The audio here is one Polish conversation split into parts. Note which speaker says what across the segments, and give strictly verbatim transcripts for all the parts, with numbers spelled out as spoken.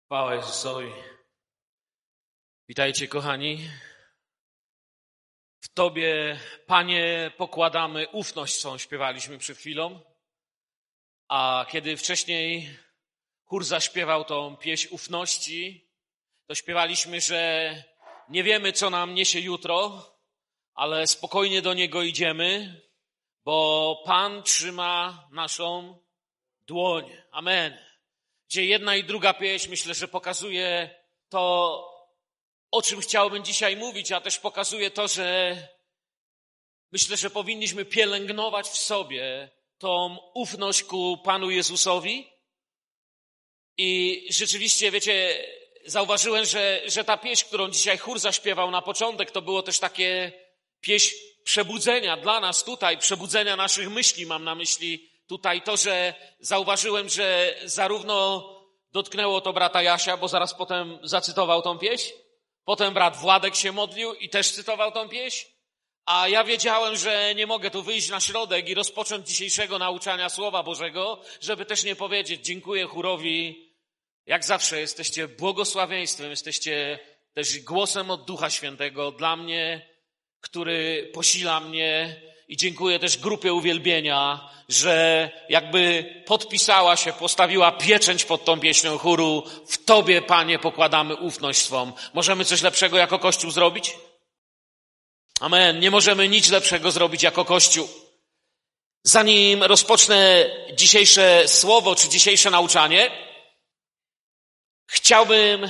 Speaker 1: Chwała Jezusowi. Witajcie, kochani. W Tobie, Panie, pokładamy ufność, co śpiewaliśmy przed chwilą. A kiedy wcześniej chór zaśpiewał tą pieśń ufności, to śpiewaliśmy, że nie wiemy, co nam niesie jutro, ale spokojnie do niego idziemy, bo Pan trzyma naszą dłoń. Amen. Gdzie jedna i druga pieśń, myślę, że pokazuje to, o czym chciałbym dzisiaj mówić, a też pokazuje to, że myślę, że powinniśmy pielęgnować w sobie tą ufność ku Panu Jezusowi. I rzeczywiście, wiecie, zauważyłem, że, że ta pieśń, którą dzisiaj chór zaśpiewał na początek, to było też takie pieśń przebudzenia dla nas tutaj, przebudzenia naszych myśli, mam na myśli tutaj to, że zauważyłem, że zarówno dotknęło to brata Jasia, bo zaraz potem zacytował tą pieśń, potem brat Władek się modlił i też cytował tą pieśń, a ja wiedziałem, że nie mogę tu wyjść na środek i rozpocząć dzisiejszego nauczania Słowa Bożego, żeby też nie powiedzieć dziękuję chórowi, jak zawsze jesteście błogosławieństwem, jesteście też głosem od Ducha Świętego dla mnie, który posila mnie. I dziękuję też grupie uwielbienia, że jakby podpisała się, postawiła pieczęć pod tą pieśnią chóru. W Tobie, Panie, pokładamy ufność swą. Możemy coś lepszego jako Kościół zrobić? Amen. Nie możemy nic lepszego zrobić jako Kościół. Zanim rozpocznę dzisiejsze słowo, czy dzisiejsze nauczanie, chciałbym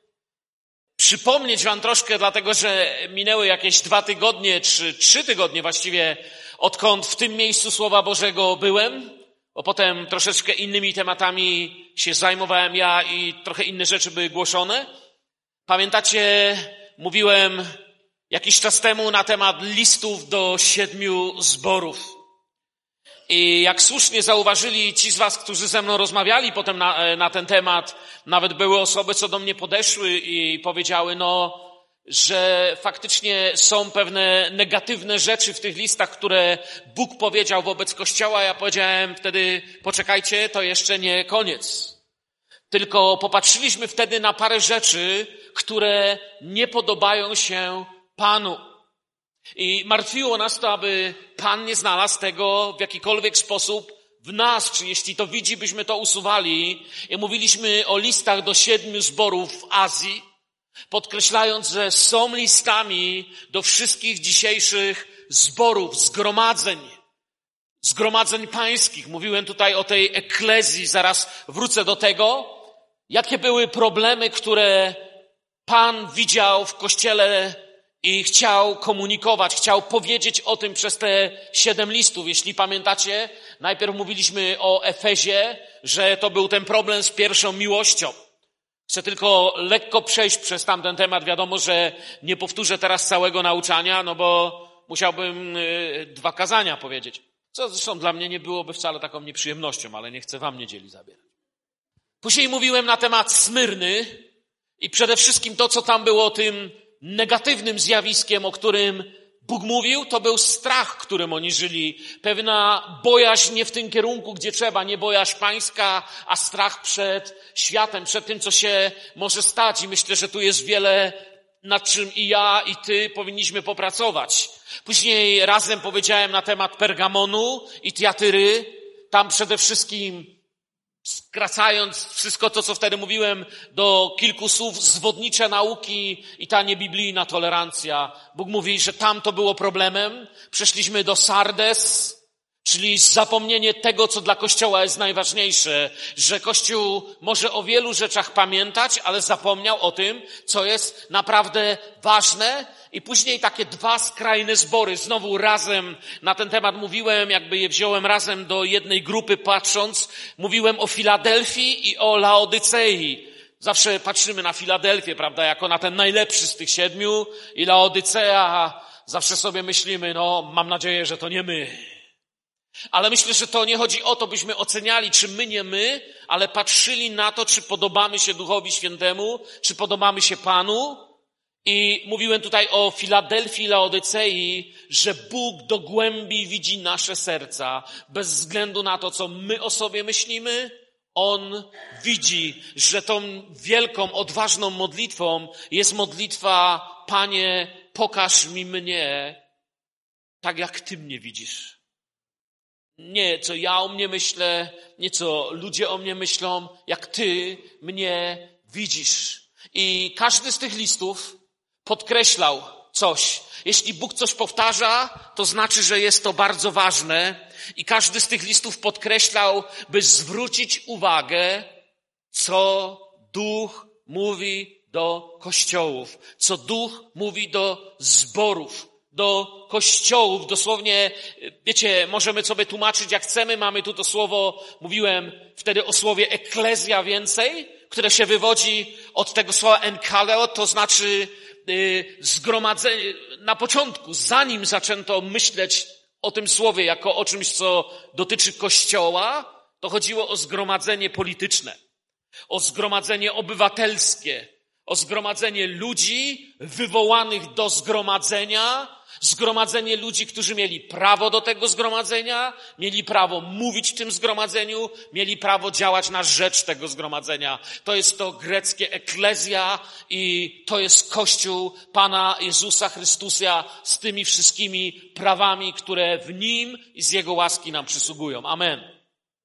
Speaker 1: przypomnieć wam troszkę, dlatego że minęły jakieś dwa tygodnie, czy trzy tygodnie właściwie, odkąd w tym miejscu Słowa Bożego byłem, bo potem troszeczkę innymi tematami się zajmowałem ja i trochę inne rzeczy były głoszone. Pamiętacie, mówiłem jakiś czas temu na temat listów do siedmiu zborów. I jak słusznie zauważyli ci z was, którzy ze mną rozmawiali potem na, na ten temat, nawet były osoby, co do mnie podeszły i powiedziały, no, że faktycznie są pewne negatywne rzeczy w tych listach, które Bóg powiedział wobec Kościoła. Ja powiedziałem wtedy, poczekajcie, to jeszcze nie koniec. Tylko popatrzyliśmy wtedy na parę rzeczy, które nie podobają się Panu. I martwiło nas to, aby Pan nie znalazł tego w jakikolwiek sposób w nas, czy jeśli to widzi, byśmy to usuwali. I mówiliśmy o listach do siedmiu zborów w Azji, podkreślając, że są listami do wszystkich dzisiejszych zborów, zgromadzeń, zgromadzeń pańskich. Mówiłem tutaj o tej eklezji, zaraz wrócę do tego. Jakie były problemy, które Pan widział w Kościele i chciał komunikować, chciał powiedzieć o tym przez te siedem listów. Jeśli pamiętacie, najpierw mówiliśmy o Efezie, że to był ten problem z pierwszą miłością. Chcę tylko lekko przejść przez tamten temat. Wiadomo, że nie powtórzę teraz całego nauczania, no bo musiałbym dwa kazania powiedzieć. Co zresztą dla mnie nie byłoby wcale taką nieprzyjemnością, ale nie chcę wam niedzieli zabierać. Później mówiłem na temat Smyrny i przede wszystkim to, co tam było tym negatywnym zjawiskiem, o którym Bóg mówił, to był strach, którym oni żyli. Pewna bojaźń nie w tym kierunku, gdzie trzeba, nie bojaźń pańska, a strach przed światem, przed tym, co się może stać. I myślę, że tu jest wiele, nad czym i ja, i ty powinniśmy popracować. Później razem powiedziałem na temat Pergamonu i Tiatyry. Tam przede wszystkim, skracając wszystko to, co wtedy mówiłem, do kilku słów, zwodnicze nauki i ta niebiblijna tolerancja. Bóg mówi, że tam to było problemem. Przeszliśmy do Sardes, czyli zapomnienie tego, co dla Kościoła jest najważniejsze. Że Kościół może o wielu rzeczach pamiętać, ale zapomniał o tym, co jest naprawdę ważne. I później takie dwa skrajne zbory. Znowu razem na ten temat mówiłem, jakby je wziąłem razem do jednej grupy patrząc. Mówiłem o Filadelfii i o Laodycei. Zawsze patrzymy na Filadelfię, prawda, jako na ten najlepszy z tych siedmiu i Laodycea. Zawsze sobie myślimy, no mam nadzieję, że to nie my. Ale myślę, że to nie chodzi o to, byśmy oceniali, czy my, nie my, ale patrzyli na to, czy podobamy się Duchowi Świętemu, czy podobamy się Panu. I mówiłem tutaj o Filadelfii i Laodycei, że Bóg do głębi widzi nasze serca, bez względu na to, co my o sobie myślimy, On widzi, że tą wielką, odważną modlitwą jest modlitwa: Panie, pokaż mi mnie tak, jak Ty mnie widzisz. Nie, co ja o mnie myślę, nie co ludzie o mnie myślą, jak Ty mnie widzisz. I każdy z tych listów podkreślał coś. Jeśli Bóg coś powtarza, to znaczy, że jest to bardzo ważne. I każdy z tych listów podkreślał, by zwrócić uwagę, co Duch mówi do kościołów, co Duch mówi do zborów, do kościołów. Dosłownie, wiecie, możemy sobie tłumaczyć jak chcemy. Mamy tu to słowo, mówiłem wtedy o słowie eklezja więcej, które się wywodzi od tego słowa enkaleo, to znaczy yy, zgromadzenie. Na początku, zanim zaczęto myśleć o tym słowie jako o czymś, co dotyczy Kościoła, to chodziło o zgromadzenie polityczne, o zgromadzenie obywatelskie, o zgromadzenie ludzi wywołanych do zgromadzenia, zgromadzenie ludzi, którzy mieli prawo do tego zgromadzenia, mieli prawo mówić w tym zgromadzeniu, mieli prawo działać na rzecz tego zgromadzenia. To jest to greckie eklezja i to jest Kościół Pana Jezusa Chrystusa z tymi wszystkimi prawami, które w Nim i z Jego łaski nam przysługują. Amen.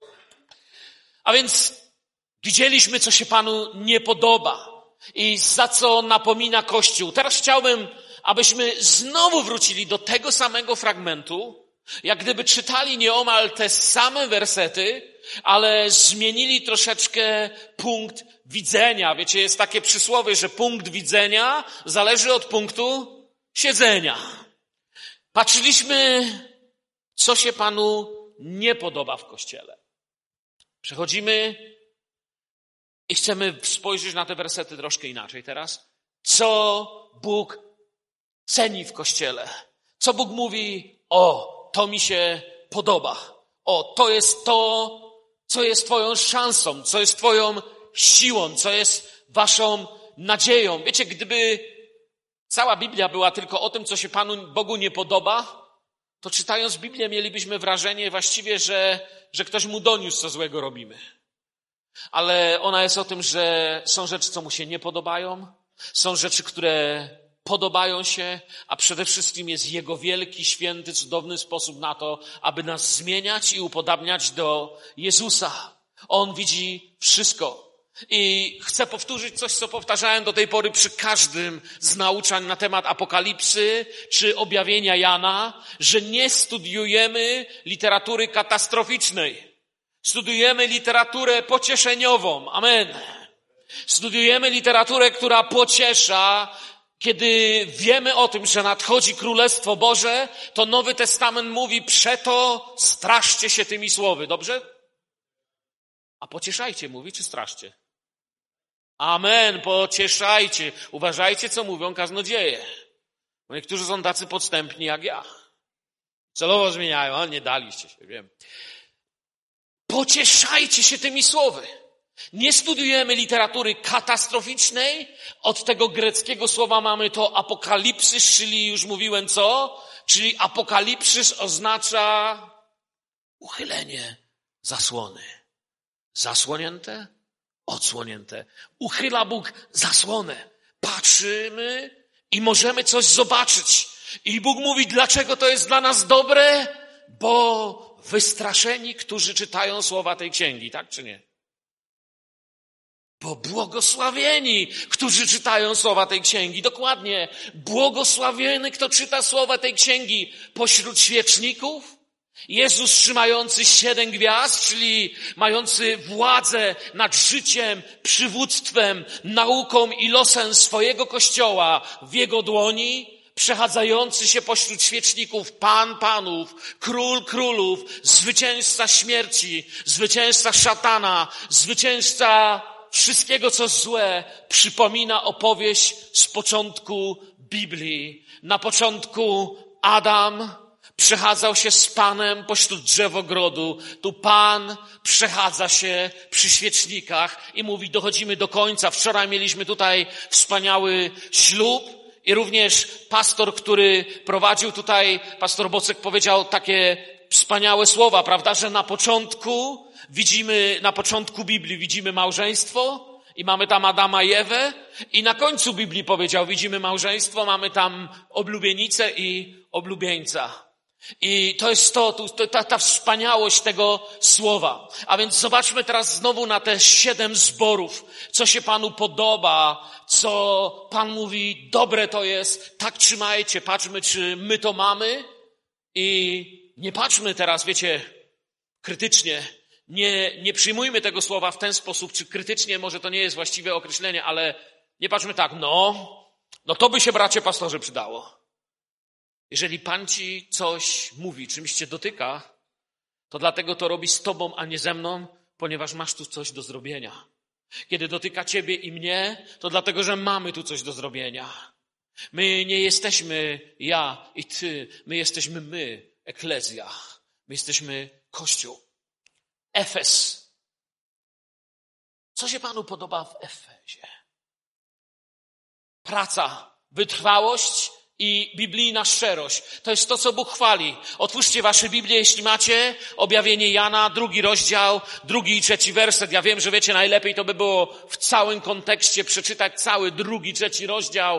Speaker 1: A więc widzieliśmy, co się Panu nie podoba i za co napomina Kościół. Teraz chciałbym, abyśmy znowu wrócili do tego samego fragmentu, jak gdyby czytali nieomal te same wersety, ale zmienili troszeczkę punkt widzenia. Wiecie, jest takie przysłowie, że punkt widzenia zależy od punktu siedzenia. Patrzyliśmy, co się Panu nie podoba w Kościele. Przechodzimy i chcemy spojrzeć na te wersety troszkę inaczej teraz. Co Bóg ceni w Kościele? Co Bóg mówi: o, to mi się podoba. O, to jest to, co jest Twoją szansą, co jest Twoją siłą, co jest Waszą nadzieją. Wiecie, gdyby cała Biblia była tylko o tym, co się Panu Bogu nie podoba, to czytając Biblię mielibyśmy wrażenie właściwie, że, że ktoś mu doniósł, co złego robimy. Ale ona jest o tym, że są rzeczy, co mu się nie podobają, są rzeczy, które podobają się, a przede wszystkim jest Jego wielki, święty, cudowny sposób na to, aby nas zmieniać i upodabniać do Jezusa. On widzi wszystko. I chcę powtórzyć coś, co powtarzałem do tej pory przy każdym z nauczań na temat Apokalipsy czy objawienia Jana, że nie studiujemy literatury katastroficznej. Studiujemy literaturę pocieszeniową. Amen. Studiujemy literaturę, która pociesza. Kiedy wiemy o tym, że nadchodzi Królestwo Boże, to Nowy Testament mówi: przeto straszcie się tymi słowy. Dobrze? A pocieszajcie mówi, czy straszcie? Amen, pocieszajcie. Uważajcie, co mówią kaznodzieje. Bo niektórzy są tacy podstępni jak ja. Celowo zmieniają, a nie daliście się, wiem. Pocieszajcie się tymi słowy. Nie studiujemy literatury katastroficznej. Od tego greckiego słowa mamy to apokalipsys, czyli już mówiłem co? Czyli apokalipsys oznacza uchylenie zasłony. Zasłonięte, odsłonięte. Uchyla Bóg zasłonę. Patrzymy i możemy coś zobaczyć. I Bóg mówi, dlaczego to jest dla nas dobre? Bo wystraszeni, którzy czytają słowa tej księgi, tak czy nie? Bo błogosławieni, którzy czytają słowa tej księgi. Dokładnie. Błogosławiony, kto czyta słowa tej księgi pośród świeczników. Jezus trzymający siedem gwiazd, czyli mający władzę nad życiem, przywództwem, nauką i losem swojego Kościoła w Jego dłoni. Przechadzający się pośród świeczników, Pan Panów, Król Królów, zwycięzca śmierci, zwycięzca szatana, zwycięzca wszystkiego, co złe, przypomina opowieść z początku Biblii. Na początku Adam przechadzał się z Panem pośród drzew ogrodu. Tu Pan przechadza się przy świecznikach i mówi, dochodzimy do końca. Wczoraj mieliśmy tutaj wspaniały ślub i również pastor, który prowadził tutaj, pastor Bocek powiedział takie wspaniałe słowa, prawda, że na początku widzimy na początku Biblii, widzimy małżeństwo i mamy tam Adama i Ewę i na końcu Biblii powiedział, widzimy małżeństwo, mamy tam oblubienicę i oblubieńca. I to jest to, to ta, ta wspaniałość tego słowa. A więc zobaczmy teraz znowu na te siedem zborów, co się Panu podoba, co Pan mówi, dobre to jest, tak trzymajcie, patrzmy, czy my to mamy i nie patrzmy teraz, wiecie, krytycznie, nie, nie przyjmujmy tego słowa w ten sposób, czy krytycznie, może to nie jest właściwe określenie, ale nie patrzmy tak, no, no to by się, bracie pastorze, przydało. Jeżeli Pan ci coś mówi, czymś cię dotyka, to dlatego to robi z tobą, a nie ze mną, ponieważ masz tu coś do zrobienia. Kiedy dotyka ciebie i mnie, to dlatego, że mamy tu coś do zrobienia. My nie jesteśmy ja i ty, my jesteśmy my, eklezja. My jesteśmy Kościół. Efes. Co się Panu podoba w Efezie? Praca, wytrwałość i biblijna szczerość. To jest to, co Bóg chwali. Otwórzcie wasze Biblię, jeśli macie. Objawienie Jana, drugi rozdział, drugi i trzeci werset. Ja wiem, że wiecie, najlepiej to by było w całym kontekście przeczytać cały drugi, trzeci rozdział.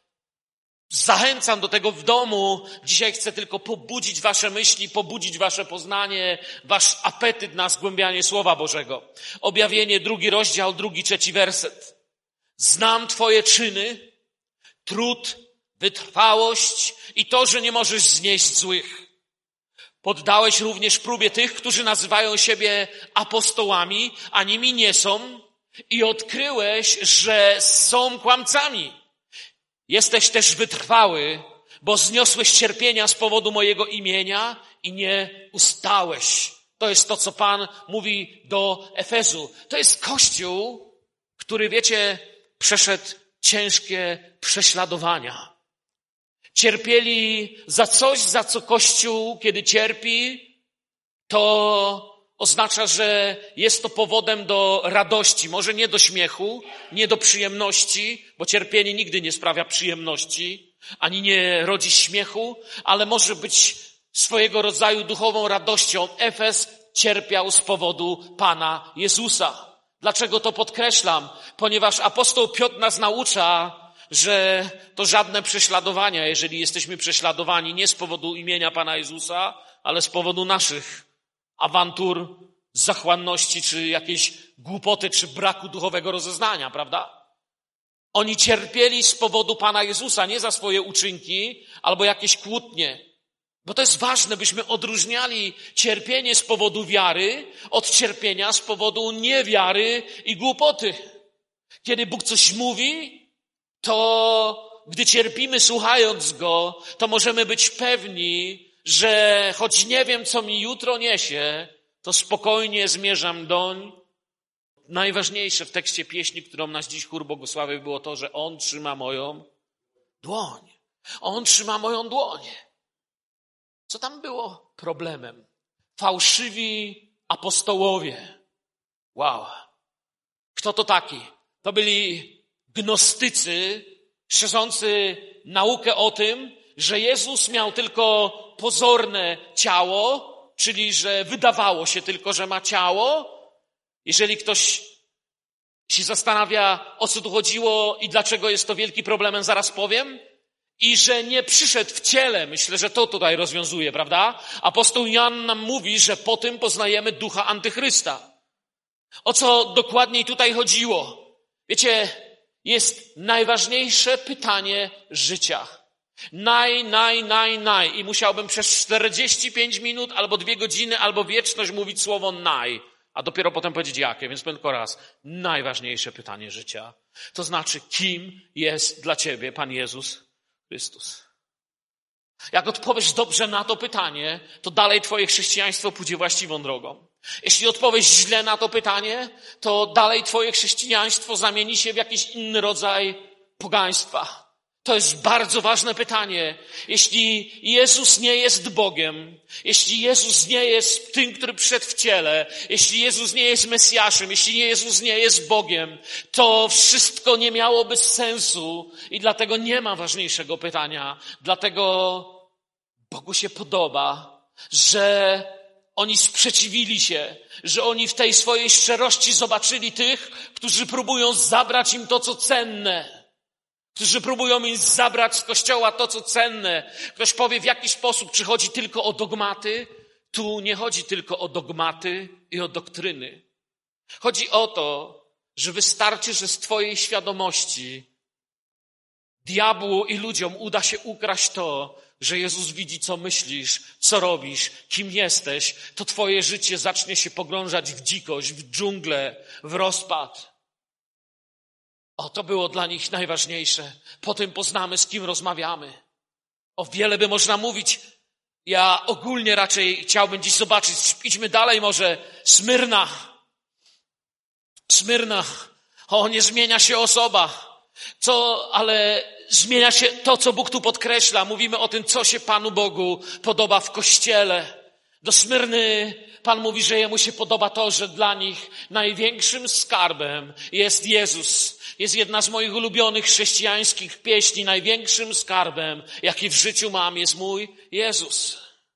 Speaker 1: Zachęcam do tego w domu. Dzisiaj chcę tylko pobudzić wasze myśli, pobudzić wasze poznanie, wasz apetyt na zgłębianie Słowa Bożego. Objawienie, drugi rozdział, drugi, trzeci werset. Znam twoje czyny, trud, wytrwałość i to, że nie możesz znieść złych. Poddałeś również próbie tych, którzy nazywają siebie apostołami, a nimi nie są, i odkryłeś, że są kłamcami. Jesteś też wytrwały, bo zniosłeś cierpienia z powodu mojego imienia i nie ustałeś. To jest to, co Pan mówi do Efezu. To jest Kościół, który, wiecie, przeszedł ciężkie prześladowania. Cierpieli za coś, za co Kościół, kiedy cierpi, to oznacza, że jest to powodem do radości. Może nie do śmiechu, nie do przyjemności, bo cierpienie nigdy nie sprawia przyjemności, ani nie rodzi śmiechu, ale może być swojego rodzaju duchową radością. Efes cierpiał z powodu Pana Jezusa. Dlaczego to podkreślam? Ponieważ apostoł Piotr nas naucza, że to żadne prześladowania, jeżeli jesteśmy prześladowani nie z powodu imienia Pana Jezusa, ale z powodu naszych awantur, zachłanności, czy jakiejś głupoty, czy braku duchowego rozeznania, prawda? Oni cierpieli z powodu Pana Jezusa, nie za swoje uczynki albo jakieś kłótnie. Bo to jest ważne, byśmy odróżniali cierpienie z powodu wiary od cierpienia z powodu niewiary i głupoty. Kiedy Bóg coś mówi, to gdy cierpimy słuchając Go, to możemy być pewni, że choć nie wiem, co mi jutro niesie, to spokojnie zmierzam doń. Najważniejsze w tekście pieśni, którą nas dziś chór błogosławił, było to, że On trzyma moją dłoń. On trzyma moją dłoń. Co tam było problemem? Fałszywi apostołowie. Wow. Kto to taki? To byli gnostycy szerzący naukę o tym, że Jezus miał tylko pozorne ciało, czyli że wydawało się tylko, że ma ciało. Jeżeli ktoś się zastanawia, o co tu chodziło i dlaczego jest to wielki problemem, zaraz powiem. I że nie przyszedł w ciele. Myślę, że to tutaj rozwiązuje, prawda? Apostoł Jan nam mówi, że po tym poznajemy ducha antychrysta. O co dokładniej tutaj chodziło? Wiecie, jest najważniejsze pytanie życia. Naj, naj, naj, naj. I musiałbym przez czterdzieści pięć minut, albo dwie godziny, albo wieczność mówić słowo naj. A dopiero potem powiedzieć jakie, więc powiem tylko raz. Najważniejsze pytanie życia. To znaczy, kim jest dla ciebie Pan Jezus Chrystus? Jak odpowiesz dobrze na to pytanie, to dalej twoje chrześcijaństwo pójdzie właściwą drogą. Jeśli odpowiesz źle na to pytanie, to dalej twoje chrześcijaństwo zamieni się w jakiś inny rodzaj pogaństwa. To jest bardzo ważne pytanie. Jeśli Jezus nie jest Bogiem, jeśli Jezus nie jest tym, który przyszedł w ciele, jeśli Jezus nie jest Mesjaszem, jeśli Jezus nie jest Bogiem, to wszystko nie miałoby sensu i dlatego nie ma ważniejszego pytania. Dlatego Bogu się podoba, że oni sprzeciwili się, że oni w tej swojej szczerości zobaczyli tych, którzy próbują zabrać im to, co cenne. Którzy próbują im zabrać z Kościoła to, co cenne. Ktoś powie, w jaki sposób, czy chodzi tylko o dogmaty? Tu nie chodzi tylko o dogmaty i o doktryny. Chodzi o to, że wystarczy, że z twojej świadomości diabłu i ludziom uda się ukraść to, że Jezus widzi, co myślisz, co robisz, kim jesteś, to twoje życie zacznie się pogrążać w dzikość, w dżunglę, w rozpad. O, to było dla nich najważniejsze. Potem poznamy, z kim rozmawiamy. O wiele by można mówić. Ja ogólnie raczej chciałbym dziś zobaczyć, idźmy dalej może, Smyrna. Smyrna. O, nie zmienia się osoba. Co, ale zmienia się to, co Bóg tu podkreśla. Mówimy o tym, co się Panu Bogu podoba w Kościele. Do Smyrny Pan mówi, że Jemu się podoba to, że dla nich największym skarbem jest Jezus. Jest jedna z moich ulubionych chrześcijańskich pieśni. Największym skarbem, jaki w życiu mam, jest mój Jezus.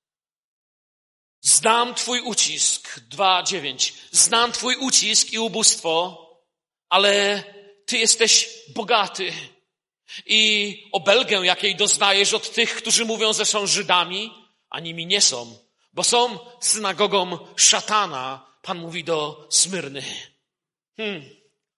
Speaker 1: Znam Twój ucisk. dwa dziewięć. Znam Twój ucisk i ubóstwo, ale Ty jesteś bogaty. I obelgę, jakiej doznajesz od tych, którzy mówią, że są Żydami, a nimi nie są, bo są synagogą szatana. Pan mówi do Smyrny. Hmm.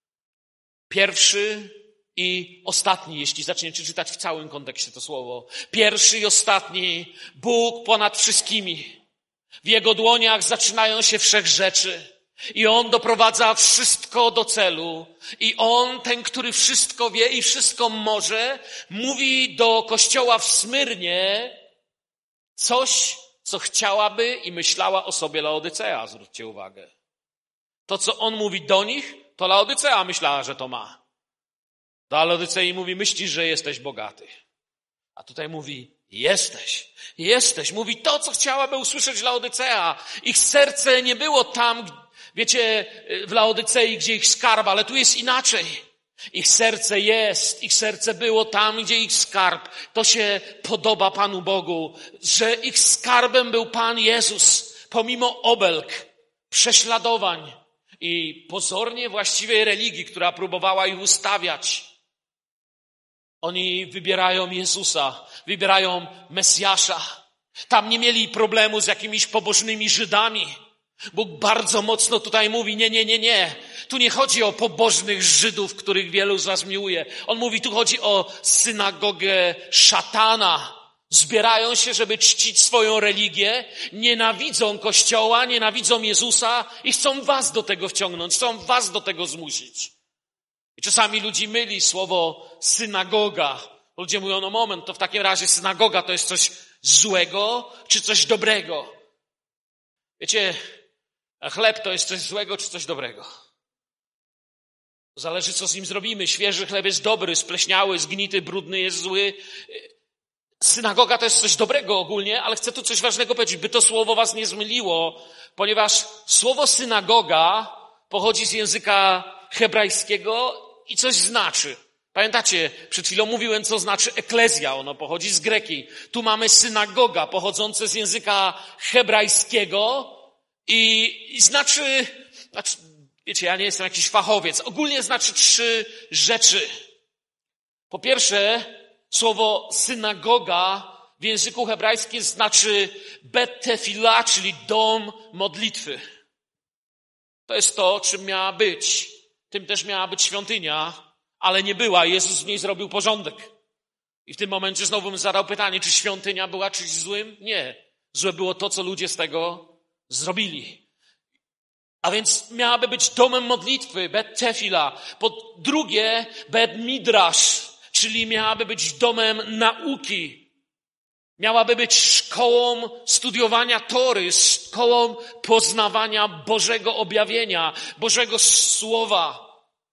Speaker 1: Pierwszy i ostatni, jeśli zaczniecie czytać w całym kontekście to słowo. Pierwszy i ostatni, Bóg ponad wszystkimi. W Jego dłoniach zaczynają się wszech rzeczy. I On doprowadza wszystko do celu. I On, ten, który wszystko wie i wszystko może, mówi do Kościoła w Smyrnie coś, co chciałaby i myślała o sobie Laodycea. Zwróćcie uwagę. To, co On mówi do nich, to Laodycea myślała, że to ma. Do Laodycei mówi, myślisz, że jesteś bogaty. A tutaj mówi, jesteś, jesteś. Mówi to, co chciałaby usłyszeć Laodycea. Ich serce nie było tam, wiecie, w Laodycei, gdzie ich skarb, ale tu jest inaczej. Ich serce jest, ich serce było tam, gdzie ich skarb. To się podoba Panu Bogu, że ich skarbem był Pan Jezus, pomimo obelg, prześladowań i pozornie właściwej religii, która próbowała ich ustawiać. Oni wybierają Jezusa, wybierają Mesjasza. Tam nie mieli problemu z jakimiś pobożnymi Żydami. Bóg bardzo mocno tutaj mówi, nie, nie, nie, nie. Tu nie chodzi o pobożnych Żydów, których wielu z was miłuje. On mówi, tu chodzi o synagogę szatana. Zbierają się, żeby czcić swoją religię, nienawidzą Kościoła, nienawidzą Jezusa i chcą was do tego wciągnąć, chcą was do tego zmusić. I czasami ludzi myli słowo synagoga. Ludzie mówią, no moment, to w takim razie synagoga to jest coś złego czy coś dobrego? Wiecie, chleb to jest coś złego czy coś dobrego? Zależy, co z nim zrobimy. Świeży chleb jest dobry, spleśniały, zgnity, brudny jest zły. Synagoga to jest coś dobrego ogólnie, ale chcę tu coś ważnego powiedzieć, by to słowo was nie zmyliło, ponieważ słowo synagoga pochodzi z języka hebrajskiego i coś znaczy. Pamiętacie, przed chwilą mówiłem, co znaczy eklezja, ono pochodzi z greki. Tu mamy synagoga pochodzące z języka hebrajskiego i, i znaczy, znaczy, wiecie, ja nie jestem jakiś fachowiec, ogólnie znaczy trzy rzeczy. Po pierwsze, słowo synagoga w języku hebrajskim znaczy bet tefila, czyli dom modlitwy. To jest to, czym miała być. Tym też miała być świątynia, ale nie była. Jezus w niej zrobił porządek. I w tym momencie znowu bym zadał pytanie, czy świątynia była czymś złym? Nie. Złe było to, co ludzie z tego zrobili. A więc miałaby być domem modlitwy, bet tefila. Po drugie, bet midrash, czyli miałaby być domem nauki. Miałaby być szkołą studiowania Tory, szkołą poznawania Bożego objawienia, Bożego Słowa.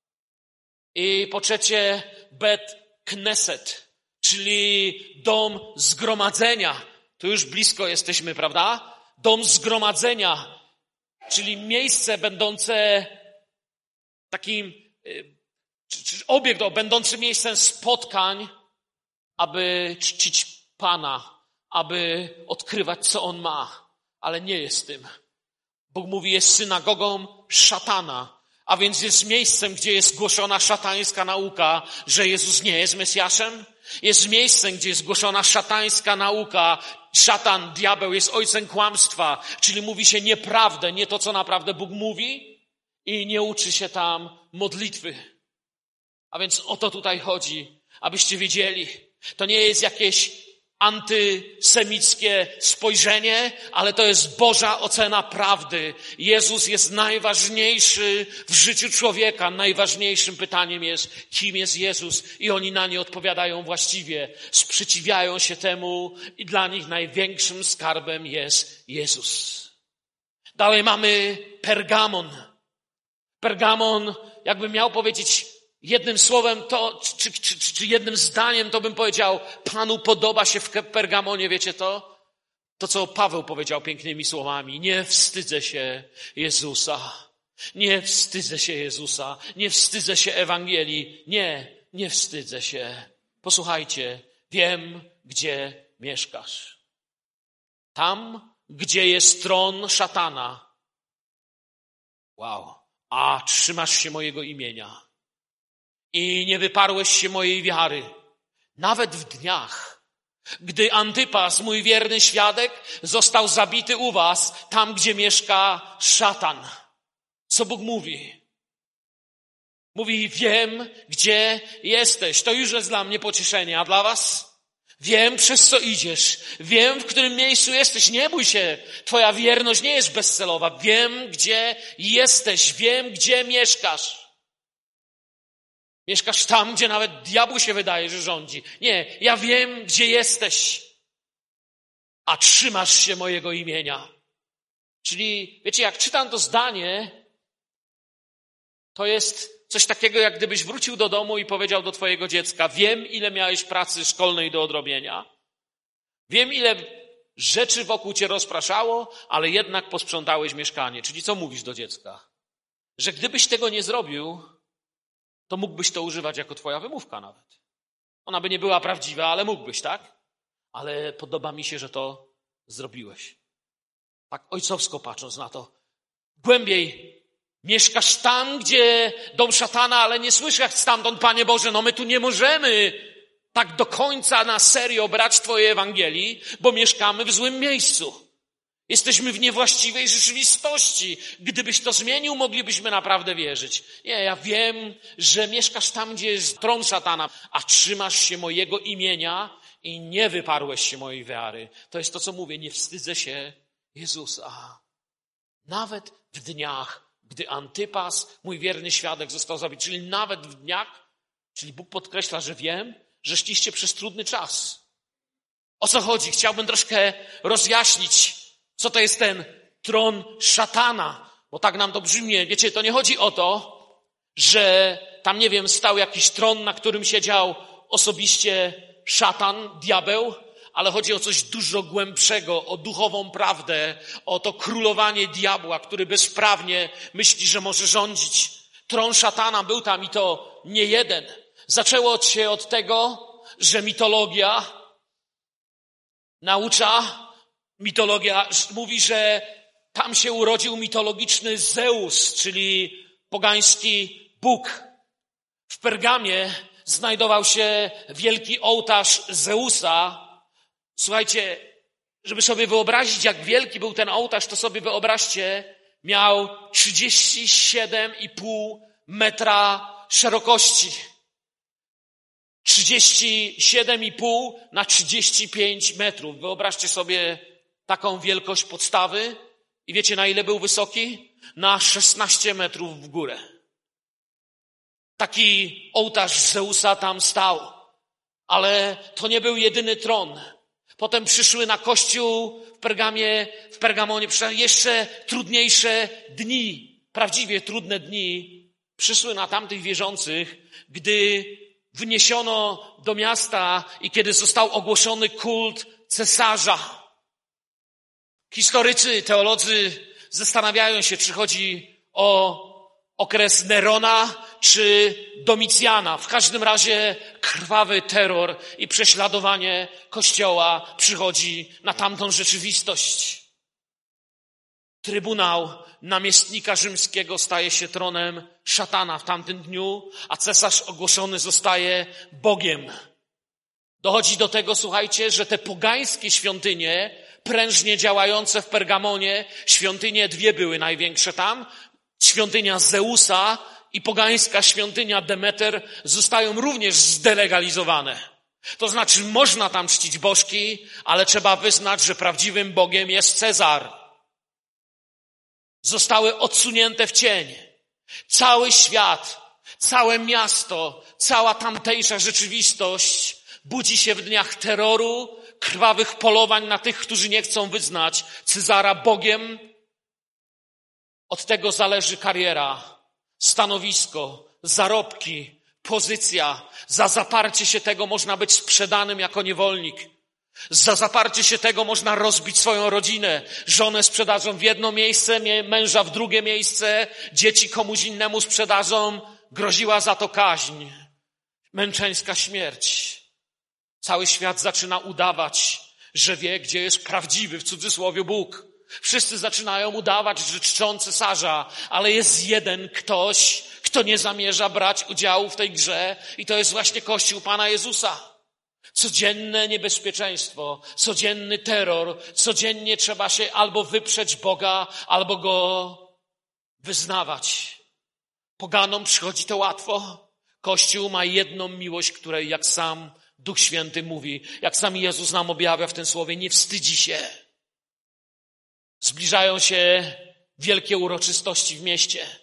Speaker 1: I po trzecie, bet kneset, czyli dom zgromadzenia. Tu już blisko jesteśmy, prawda? Dom zgromadzenia, czyli miejsce będące takim, czy, czy obiekt będący miejscem spotkań, aby czcić Pana, aby odkrywać, co On ma, ale nie jest tym. Bóg mówi, jest synagogą szatana, a więc jest miejscem, gdzie jest głoszona szatańska nauka, że Jezus nie jest Mesjaszem. Jest miejscem, gdzie jest głoszona szatańska nauka. Szatan, diabeł jest ojcem kłamstwa, czyli mówi się nieprawdę, nie to, co naprawdę Bóg mówi i nie uczy się tam modlitwy. A więc o to tutaj chodzi, abyście wiedzieli. To nie jest jakieś antysemickie spojrzenie, ale to jest Boża ocena prawdy. Jezus jest najważniejszy w życiu człowieka. Najważniejszym pytaniem jest, kim jest Jezus? I oni na nie odpowiadają właściwie. Sprzeciwiają się temu i dla nich największym skarbem jest Jezus. Dalej mamy Pergamon. Pergamon, jakbym miał powiedzieć jednym słowem to, czy, czy, czy, czy jednym zdaniem, to bym powiedział, Panu podoba się w Pergamonie, wiecie to? To, co Paweł powiedział pięknymi słowami. Nie wstydzę się Jezusa. Nie wstydzę się Jezusa. Nie wstydzę się Ewangelii. Nie, nie wstydzę się. Posłuchajcie, wiem, gdzie mieszkasz. Tam, gdzie jest tron szatana. Wow. A trzymasz się mojego imienia. I nie wyparłeś się mojej wiary. Nawet w dniach, gdy Antypas, mój wierny świadek, został zabity u was, tam gdzie mieszka szatan. Co Bóg mówi? Mówi, wiem, gdzie jesteś. To już jest dla mnie pocieszenie, a dla was? Wiem, przez co idziesz. Wiem, w którym miejscu jesteś. Nie bój się. Twoja wierność nie jest bezcelowa. Wiem, gdzie jesteś. Wiem, gdzie mieszkasz. Mieszkasz tam, gdzie nawet diabłu się wydaje, że rządzi. Nie, ja wiem, gdzie jesteś, a trzymasz się mojego imienia. Czyli, wiecie, jak czytam to zdanie, to jest coś takiego, jak gdybyś wrócił do domu i powiedział do twojego dziecka, wiem, ile miałeś pracy szkolnej do odrobienia, wiem, ile rzeczy wokół cię rozpraszało, ale jednak posprzątałeś mieszkanie. Czyli co mówisz do dziecka? Że gdybyś tego nie zrobił, to mógłbyś to używać jako twoja wymówka nawet. Ona by nie była prawdziwa, ale mógłbyś, tak? Ale podoba mi się, że to zrobiłeś. Tak ojcowsko patrząc na to. Głębiej, mieszkasz tam, gdzie dom szatana, ale nie słyszę stamtąd, Panie Boże, no my tu nie możemy tak do końca na serio brać Twojej Ewangelii, bo mieszkamy w złym miejscu. Jesteśmy w niewłaściwej rzeczywistości. Gdybyś to zmienił, moglibyśmy naprawdę wierzyć. Nie, ja wiem, że mieszkasz tam, gdzie jest tron szatana, a trzymasz się mojego imienia i nie wyparłeś się mojej wiary. To jest to, co mówię, nie wstydzę się Jezusa. Nawet w dniach, gdy Antypas, mój wierny świadek, został zabity, czyli nawet w dniach, czyli Bóg podkreśla, że wiem, że szliście przez trudny czas. O co chodzi? Chciałbym troszkę rozjaśnić, co to jest ten tron szatana? Bo tak nam to brzmi. Wiecie, to nie chodzi o to, że tam, nie wiem, stał jakiś tron, na którym siedział osobiście szatan, diabeł, ale chodzi o coś dużo głębszego, o duchową prawdę, o to królowanie diabła, który bezprawnie myśli, że może rządzić. Tron szatana był tam i to nie jeden. Zaczęło się od tego, że mitologia naucza, Mitologia mówi, że tam się urodził mitologiczny Zeus, czyli pogański Bóg. W Pergamie znajdował się wielki ołtarz Zeusa. Słuchajcie, żeby sobie wyobrazić, jak wielki był ten ołtarz, to sobie wyobraźcie, miał trzydzieści siedem i pół metra szerokości. trzydzieści siedem i pół na trzydzieści pięć metrów. Wyobraźcie sobie taką wielkość podstawy i wiecie, na ile był wysoki? Na szesnaście metrów w górę. Taki ołtarz Zeusa tam stał. Ale to nie był jedyny tron. Potem przyszły na kościół w Pergamie, w Pergamonie jeszcze trudniejsze dni, prawdziwie trudne dni, przyszły na tamtych wierzących, gdy wniesiono do miasta i kiedy został ogłoszony kult cesarza. Historycy, teolodzy zastanawiają się, czy chodzi o okres Nerona, czy Domicjana. W każdym razie krwawy terror i prześladowanie Kościoła przychodzi na tamtą rzeczywistość. Trybunał namiestnika rzymskiego staje się tronem szatana w tamtym dniu, a cesarz ogłoszony zostaje Bogiem. Dochodzi do tego, słuchajcie, że te pogańskie świątynie, prężnie działające w Pergamonie, świątynie dwie były największe tam, świątynia Zeusa i pogańska świątynia Demeter zostają również zdelegalizowane. To znaczy można tam czcić bożki, ale trzeba wyznać, że prawdziwym Bogiem jest Cezar. Zostały odsunięte w cień. Cały świat, całe miasto, cała tamtejsza rzeczywistość budzi się w dniach terroru, krwawych polowań na tych, którzy nie chcą wyznać Cezara Bogiem. Od tego zależy kariera, stanowisko, zarobki, pozycja. Za zaparcie się tego można być sprzedanym jako niewolnik. Za zaparcie się tego można rozbić swoją rodzinę. Żonę sprzedadzą w jedno miejsce, męża w drugie miejsce, dzieci komuś innemu sprzedadzą. Groziła za to kaźń, męczeńska śmierć. Cały świat zaczyna udawać, że wie, gdzie jest prawdziwy, w cudzysłowie, Bóg. Wszyscy zaczynają udawać, że czczą cesarza, ale jest jeden ktoś, kto nie zamierza brać udziału w tej grze i to jest właśnie Kościół Pana Jezusa. Codzienne niebezpieczeństwo, codzienny terror, codziennie trzeba się albo wyprzeć Boga, albo Go wyznawać. Poganom przychodzi to łatwo. Kościół ma jedną miłość, której jak sam Duch Święty mówi, jak sam Jezus nam objawia w tym słowie, nie wstydzi się. Zbliżają się wielkie uroczystości w mieście.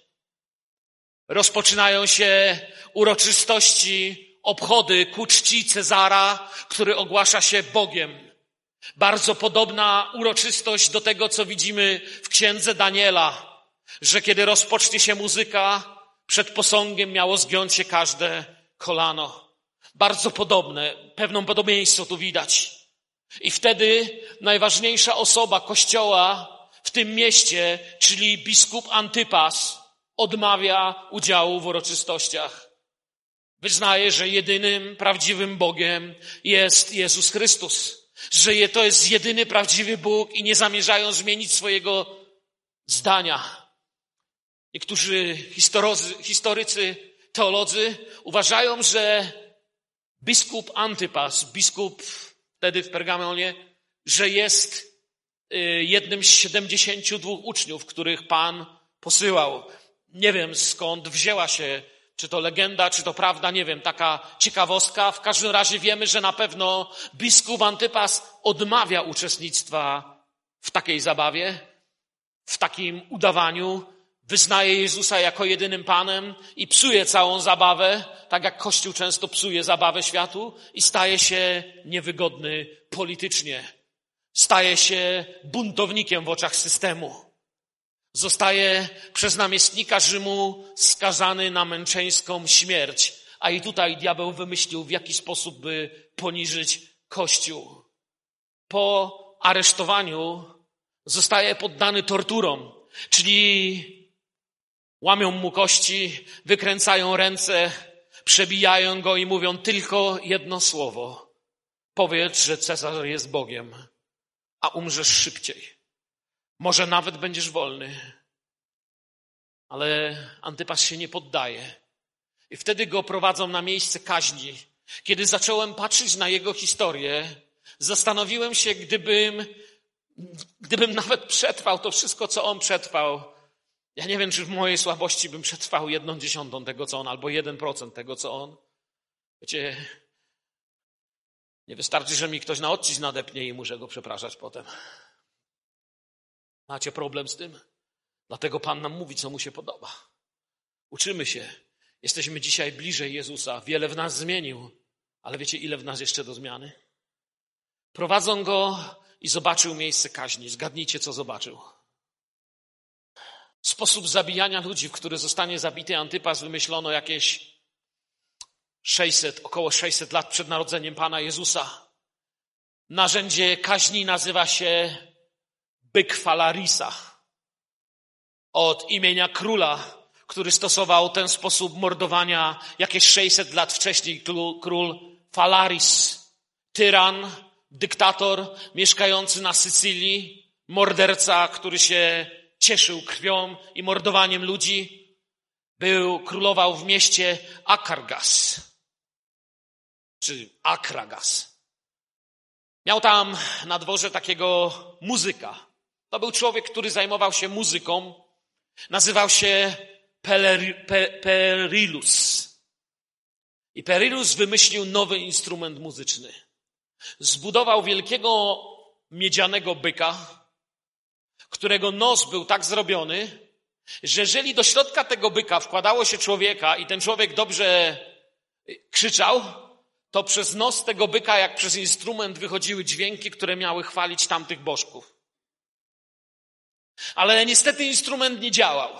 Speaker 1: Rozpoczynają się uroczystości, obchody ku czci Cezara, który ogłasza się Bogiem. Bardzo podobna uroczystość do tego, co widzimy w księdze Daniela, że kiedy rozpocznie się muzyka, przed posągiem miało zgiąć się każde kolano. Bardzo podobne, pewną podobieństwo tu widać. I wtedy najważniejsza osoba Kościoła w tym mieście, czyli biskup Antypas, odmawia udziału w uroczystościach. Wyznaje, że jedynym prawdziwym Bogiem jest Jezus Chrystus. Że to jest jedyny prawdziwy Bóg i nie zamierzają zmienić swojego zdania. Niektórzy historycy, teolodzy uważają, że biskup Antypas, biskup wtedy w Pergamonie, że jest jednym z siedemdziesięciu dwóch uczniów, których Pan posyłał. Nie wiem, skąd wzięła się, czy to legenda, czy to prawda, nie wiem, taka ciekawostka. W każdym razie wiemy, że na pewno biskup Antypas odmawia uczestnictwa w takiej zabawie, w takim udawaniu. Wyznaje Jezusa jako jedynym Panem i psuje całą zabawę, tak jak Kościół często psuje zabawę światu i staje się niewygodny politycznie. Staje się buntownikiem w oczach systemu. Zostaje przez namiestnika Rzymu skazany na męczeńską śmierć. A i tutaj diabeł wymyślił, w jaki sposób by poniżyć Kościół. Po aresztowaniu zostaje poddany torturom, czyli łamią mu kości, wykręcają ręce, przebijają go i mówią tylko jedno słowo. Powiedz, że Cezar jest Bogiem, a umrzesz szybciej. Może nawet będziesz wolny. Ale Antypas się nie poddaje. I wtedy go prowadzą na miejsce kaźni. Kiedy zacząłem patrzeć na jego historię, zastanowiłem się, gdybym, gdybym nawet przetrwał to wszystko, co on przetrwał. Ja nie wiem, czy w mojej słabości bym przetrwał jedną dziesiątą tego, co on, albo jeden procent tego, co on. Wiecie, nie wystarczy, że mi ktoś na odcisk nadepnie i muszę go przepraszać potem. Macie problem z tym? Dlatego Pan nam mówi, co mu się podoba. Uczymy się. Jesteśmy dzisiaj bliżej Jezusa. Wiele w nas zmienił. Ale wiecie, ile w nas jeszcze do zmiany? Prowadzą go i zobaczył miejsce kaźni. Zgadnijcie, co zobaczył. Sposób zabijania ludzi, w który zostanie zabity Antypas, wymyślono jakieś sześćset, około sześćset lat przed narodzeniem Pana Jezusa. Narzędzie kaźni nazywa się byk Falarisa. Od imienia króla, który stosował ten sposób mordowania jakieś sześćset lat wcześniej, król Falaris, tyran, dyktator mieszkający na Sycylii, morderca, który się cieszył krwią i mordowaniem ludzi. Był, królował w mieście Akargas, czy Akragas. Miał tam na dworze takiego muzyka. To był człowiek, który zajmował się muzyką. Nazywał się Peleri, Pe, Perilus. I Perilus wymyślił nowy instrument muzyczny. Zbudował wielkiego miedzianego byka, którego nos był tak zrobiony, że jeżeli do środka tego byka wkładało się człowieka i ten człowiek dobrze krzyczał, to przez nos tego byka, jak przez instrument, wychodziły dźwięki, które miały chwalić tamtych bożków. Ale niestety instrument nie działał.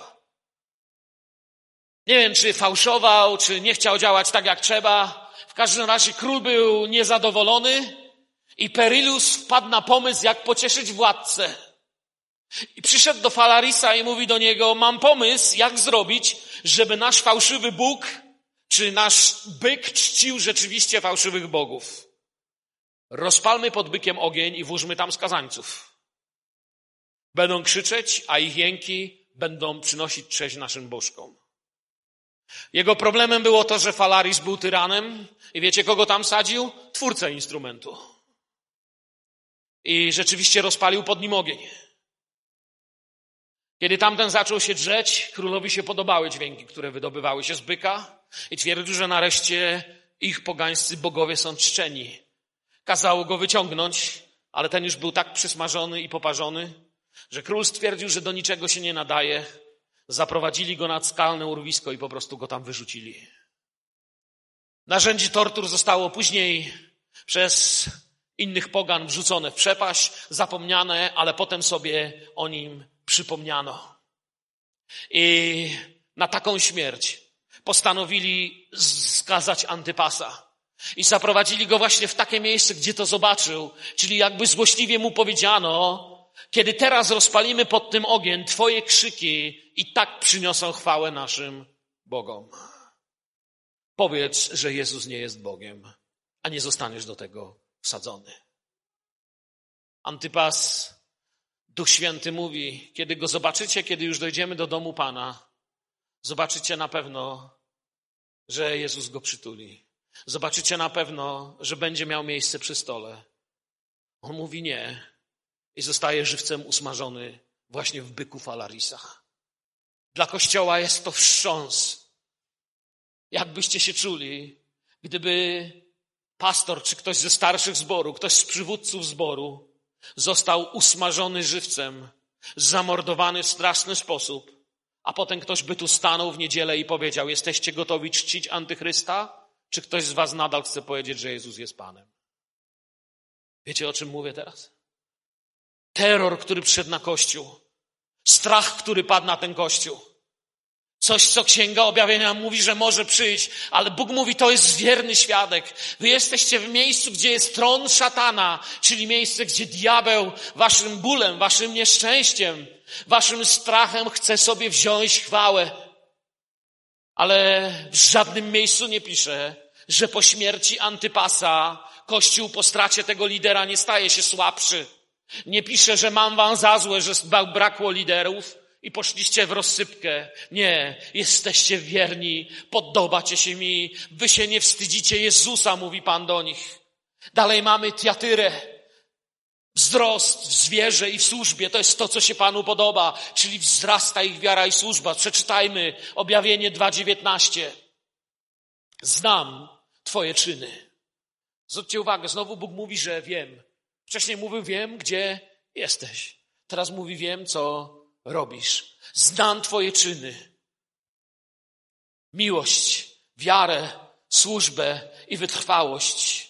Speaker 1: Nie wiem, czy fałszował, czy nie chciał działać tak, jak trzeba. W każdym razie król był niezadowolony i Perilus wpadł na pomysł, jak pocieszyć władcę. I przyszedł do Falarisa i mówi do niego: mam pomysł, jak zrobić, żeby nasz fałszywy Bóg, czy nasz byk czcił rzeczywiście fałszywych bogów. Rozpalmy pod bykiem ogień i włóżmy tam skazańców. Będą krzyczeć, a ich jęki będą przynosić cześć naszym bożkom. Jego problemem było to, że Falaris był tyranem i wiecie, kogo tam sadził? Twórcę instrumentu. I rzeczywiście rozpalił pod nim ogień. Kiedy tamten zaczął się drzeć, królowi się podobały dźwięki, które wydobywały się z byka i twierdził, że nareszcie ich pogańscy bogowie są czczeni. Kazało go wyciągnąć, ale ten już był tak przysmażony i poparzony, że król stwierdził, że do niczego się nie nadaje. Zaprowadzili go nad skalne urwisko i po prostu go tam wyrzucili. Narzędzie tortur zostało później przez innych pogan wrzucone w przepaść, zapomniane, ale potem sobie o nim przypomniano. I na taką śmierć postanowili skazać Antypasa. I zaprowadzili go właśnie w takie miejsce, gdzie to zobaczył. Czyli jakby złośliwie mu powiedziano: kiedy teraz rozpalimy pod tym ogień, twoje krzyki i tak przyniosą chwałę naszym Bogom. Powiedz, że Jezus nie jest Bogiem, a nie zostaniesz do tego wsadzony. Antypas, Duch Święty mówi, kiedy go zobaczycie, kiedy już dojdziemy do domu Pana, zobaczycie na pewno, że Jezus go przytuli. Zobaczycie na pewno, że będzie miał miejsce przy stole. On mówi nie i zostaje żywcem usmażony właśnie w byku Falarisa. Dla Kościoła jest to wstrząs. Jak byście się czuli, gdyby pastor czy ktoś ze starszych zboru, ktoś z przywódców zboru został usmażony żywcem, zamordowany w straszny sposób, a potem ktoś by tu stanął w niedzielę i powiedział: jesteście gotowi czcić Antychrysta? Czy ktoś z was nadal chce powiedzieć, że Jezus jest Panem? Wiecie, o czym mówię teraz? Terror, który przyszedł na Kościół. Strach, który padł na ten Kościół. Coś, co Księga Objawienia mówi, że może przyjść, ale Bóg mówi, to jest wierny świadek. Wy jesteście w miejscu, gdzie jest tron szatana, czyli miejsce, gdzie diabeł waszym bólem, waszym nieszczęściem, waszym strachem chce sobie wziąć chwałę. Ale w żadnym miejscu nie pisze, że po śmierci Antypasa Kościół po stracie tego lidera nie staje się słabszy. Nie pisze, że mam wam za złe, że brakło liderów i poszliście w rozsypkę. Nie, jesteście wierni, podobacie się mi, wy się nie wstydzicie Jezusa, mówi Pan do nich. Dalej mamy Tiatyrę. Wzrost w zwierze i w służbie, to jest to, co się Panu podoba, czyli wzrasta ich wiara i służba. Przeczytajmy Objawienie dwa dziewiętnaście. Znam twoje czyny. Zwróćcie uwagę, znowu Bóg mówi, że wiem. Wcześniej mówił, wiem, gdzie jesteś. Teraz mówi, wiem, co robisz. Znam twoje czyny. Miłość, wiarę, służbę i wytrwałość.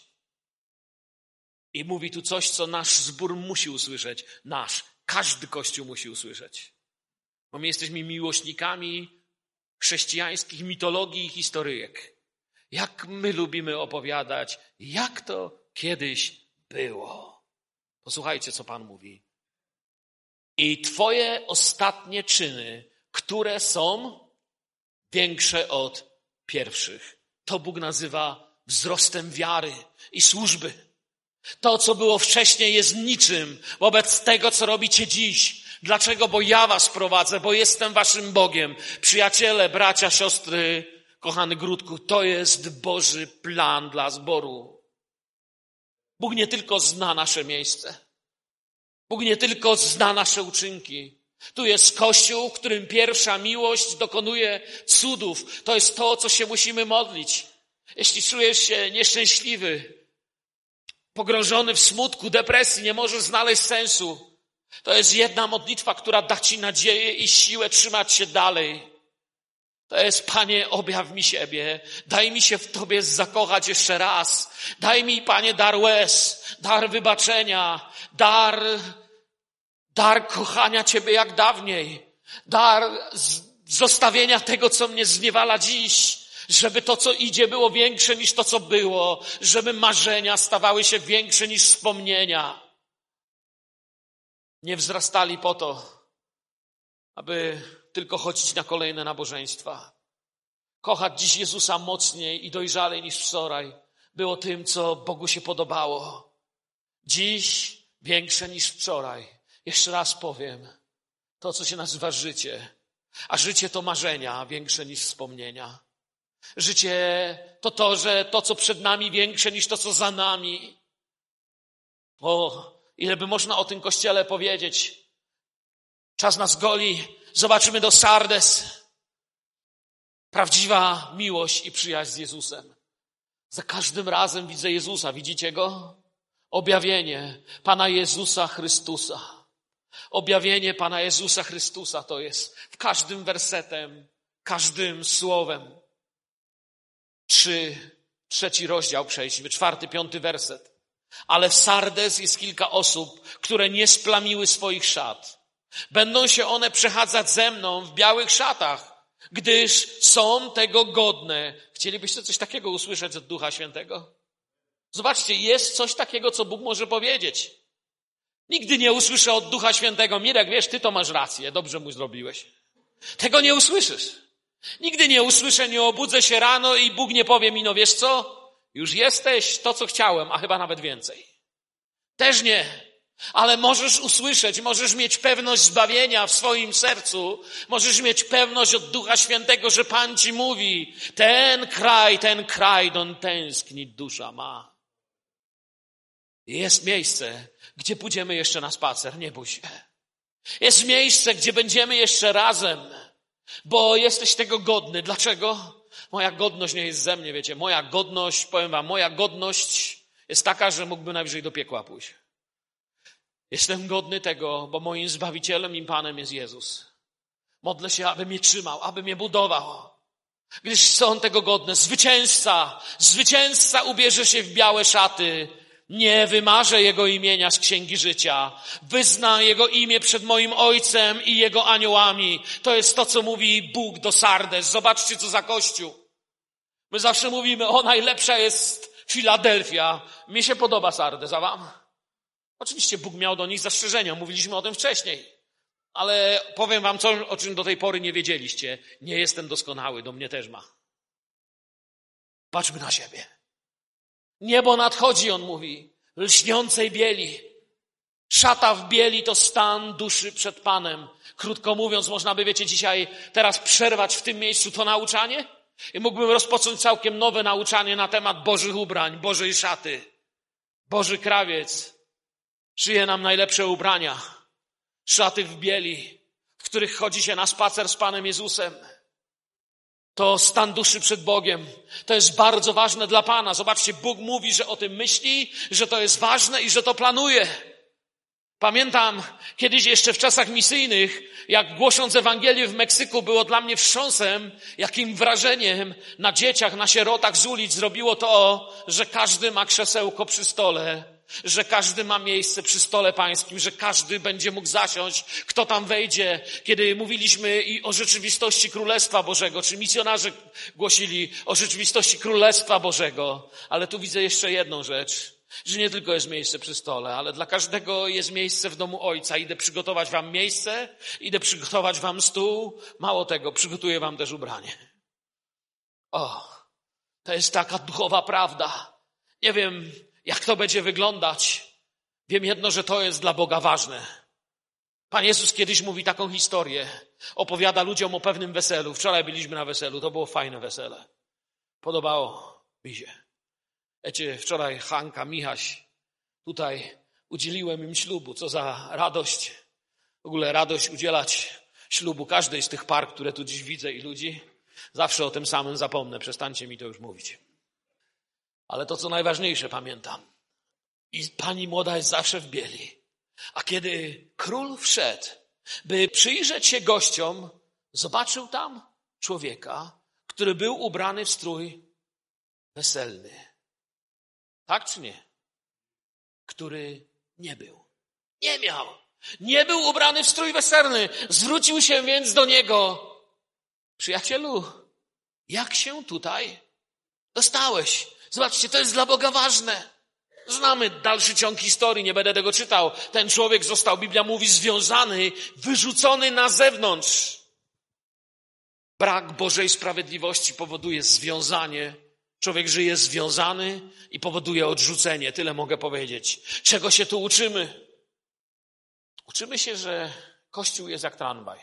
Speaker 1: I mówi tu coś, co nasz zbór musi usłyszeć. Nasz. Każdy Kościół musi usłyszeć. Bo my jesteśmy miłośnikami chrześcijańskich mitologii i historyjek. Jak my lubimy opowiadać, jak to kiedyś było. Posłuchajcie, co Pan mówi. I twoje ostatnie czyny, które są większe od pierwszych. To Bóg nazywa wzrostem wiary i służby. To, co było wcześniej, jest niczym wobec tego, co robicie dziś. Dlaczego? Bo ja was prowadzę, bo jestem waszym Bogiem. Przyjaciele, bracia, siostry, kochany Grudku, to jest Boży plan dla zboru. Bóg nie tylko zna nasze miejsce. Bóg nie tylko zna nasze uczynki. Tu jest Kościół, w którym pierwsza miłość dokonuje cudów. To jest to, o co się musimy modlić. Jeśli czujesz się nieszczęśliwy, pogrążony w smutku, depresji, nie możesz znaleźć sensu, to jest jedna modlitwa, która da ci nadzieję i siłę trzymać się dalej. To jest: Panie, objaw mi siebie, daj mi się w Tobie zakochać jeszcze raz. Daj mi, Panie, dar łez, dar wybaczenia, dar, dar kochania Ciebie jak dawniej, dar zostawienia tego, co mnie zniewala dziś, żeby to, co idzie, było większe niż to, co było, żeby marzenia stawały się większe niż wspomnienia. Nie wzrastali po to, aby tylko chodzić na kolejne nabożeństwa. Kochać dziś Jezusa mocniej i dojrzalej niż wczoraj było tym, co Bogu się podobało. Dziś większe niż wczoraj. Jeszcze raz powiem, to, co się nazywa życie. A życie to marzenia większe niż wspomnienia. Życie to to, że to, co przed nami, większe niż to, co za nami. O, ile by można o tym Kościele powiedzieć. Czas nas goli. Zobaczymy do Sardes. Prawdziwa miłość i przyjaźń z Jezusem. Za każdym razem widzę Jezusa. Widzicie Go? Objawienie Pana Jezusa Chrystusa. Objawienie Pana Jezusa Chrystusa to jest w każdym wersetem, każdym słowem. Trzy, trzeci rozdział przejdźmy, czwarty, piąty werset. Ale w Sardes jest kilka osób, które nie splamiły swoich szat. Będą się one przechadzać ze mną w białych szatach, gdyż są tego godne. Chcielibyście coś takiego usłyszeć od Ducha Świętego? Zobaczcie, jest coś takiego, co Bóg może powiedzieć. Nigdy nie usłyszę od Ducha Świętego: Mirek, wiesz, ty to masz rację, dobrze mu zrobiłeś. Tego nie usłyszysz. Nigdy nie usłyszę, nie obudzę się rano i Bóg nie powie mi: no wiesz co, już jesteś to, co chciałem, a chyba nawet więcej. Też nie. Ale możesz usłyszeć, możesz mieć pewność zbawienia w swoim sercu, możesz mieć pewność od Ducha Świętego, że Pan ci mówi: ten kraj, ten kraj, don tęskni dusza ma. Jest miejsce, gdzie pójdziemy jeszcze na spacer, nie bój się. Jest miejsce, gdzie będziemy jeszcze razem, bo jesteś tego godny. Dlaczego? Moja godność nie jest ze mnie, wiecie. Moja godność, powiem wam, moja godność jest taka, że mógłbym najwyżej do piekła pójść. Jestem godny tego, bo moim Zbawicielem i Panem jest Jezus. Modlę się, aby mnie trzymał, aby mnie budował. Gdyż są tego godne. Zwycięzca, zwycięzca ubierze się w białe szaty. Nie wymarzę Jego imienia z Księgi Życia. Wyzna Jego imię przed moim Ojcem i Jego aniołami. To jest to, co mówi Bóg do Sardes. Zobaczcie, co za Kościół. My zawsze mówimy: o, najlepsza jest Filadelfia. Mnie się podoba Sardes, a wam? Oczywiście Bóg miał do nich zastrzeżenia. Mówiliśmy o tym wcześniej. Ale powiem wam coś, o czym do tej pory nie wiedzieliście. Nie jestem doskonały, do mnie też ma. Patrzmy na siebie. Niebo nadchodzi, on mówi, lśniącej bieli. Szata w bieli to stan duszy przed Panem. Krótko mówiąc, można by, wiecie, dzisiaj teraz przerwać w tym miejscu to nauczanie i mógłbym rozpocząć całkiem nowe nauczanie na temat Bożych ubrań, Bożej szaty. Boży krawiec szyje nam najlepsze ubrania, szaty w bieli, w których chodzi się na spacer z Panem Jezusem. To stan duszy przed Bogiem. To jest bardzo ważne dla Pana. Zobaczcie, Bóg mówi, że o tym myśli, że to jest ważne i że to planuje. Pamiętam kiedyś jeszcze w czasach misyjnych, jak głosząc Ewangelię w Meksyku było dla mnie wstrząsem, jakim wrażeniem na dzieciach, na sierotach z ulic zrobiło to, że każdy ma krzesełko przy stole, że każdy ma miejsce przy stole pańskim, że każdy będzie mógł zasiąść, kto tam wejdzie. Kiedy mówiliśmy i o rzeczywistości Królestwa Bożego, czy misjonarze głosili o rzeczywistości Królestwa Bożego. Ale tu widzę jeszcze jedną rzecz, że nie tylko jest miejsce przy stole, ale dla każdego jest miejsce w domu Ojca. Idę przygotować wam miejsce, idę przygotować wam stół. Mało tego, przygotuję wam też ubranie. O, to jest taka duchowa prawda. Nie wiem, jak to będzie wyglądać. Wiem jedno, że to jest dla Boga ważne. Pan Jezus kiedyś mówi taką historię. Opowiada ludziom o pewnym weselu. Wczoraj byliśmy na weselu. To było fajne wesele. Podobało mi się. Wiecie, wczoraj Hanka, Michaś, tutaj udzieliłem im ślubu. Co za radość. W ogóle radość udzielać ślubu każdej z tych par, które tu dziś widzę i ludzi. Zawsze o tym samym zapomnę. Przestańcie mi to już mówić. Ale to, co najważniejsze, pamiętam. I pani młoda jest zawsze w bieli. A kiedy król wszedł, by przyjrzeć się gościom, zobaczył tam człowieka, który był ubrany w strój weselny. Tak czy nie? Który nie był. Nie miał. Nie był ubrany w strój weselny. Zwrócił się więc do niego. Przyjacielu, jak się tutaj dostałeś? Zobaczcie, to jest dla Boga ważne. Znamy dalszy ciąg historii, nie będę tego czytał. Ten człowiek został, Biblia mówi, związany, wyrzucony na zewnątrz. Brak Bożej sprawiedliwości powoduje związanie. Człowiek żyje związany i powoduje odrzucenie. Tyle mogę powiedzieć. Czego się tu uczymy? Uczymy się, że Kościół jest jak tramwaj.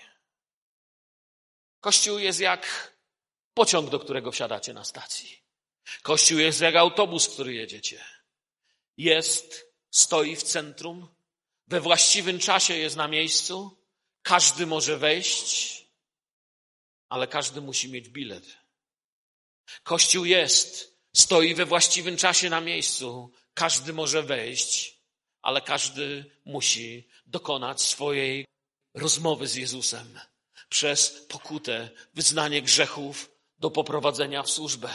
Speaker 1: Kościół jest jak pociąg, do którego wsiadacie na stacji. Kościół jest jak autobus, który jedziecie. Jest, stoi w centrum, we właściwym czasie jest na miejscu, każdy może wejść, ale każdy musi mieć bilet. Kościół jest, stoi we właściwym czasie na miejscu, każdy może wejść, ale każdy musi dokonać swojej rozmowy z Jezusem przez pokutę, wyznanie grzechów do poprowadzenia w służbę.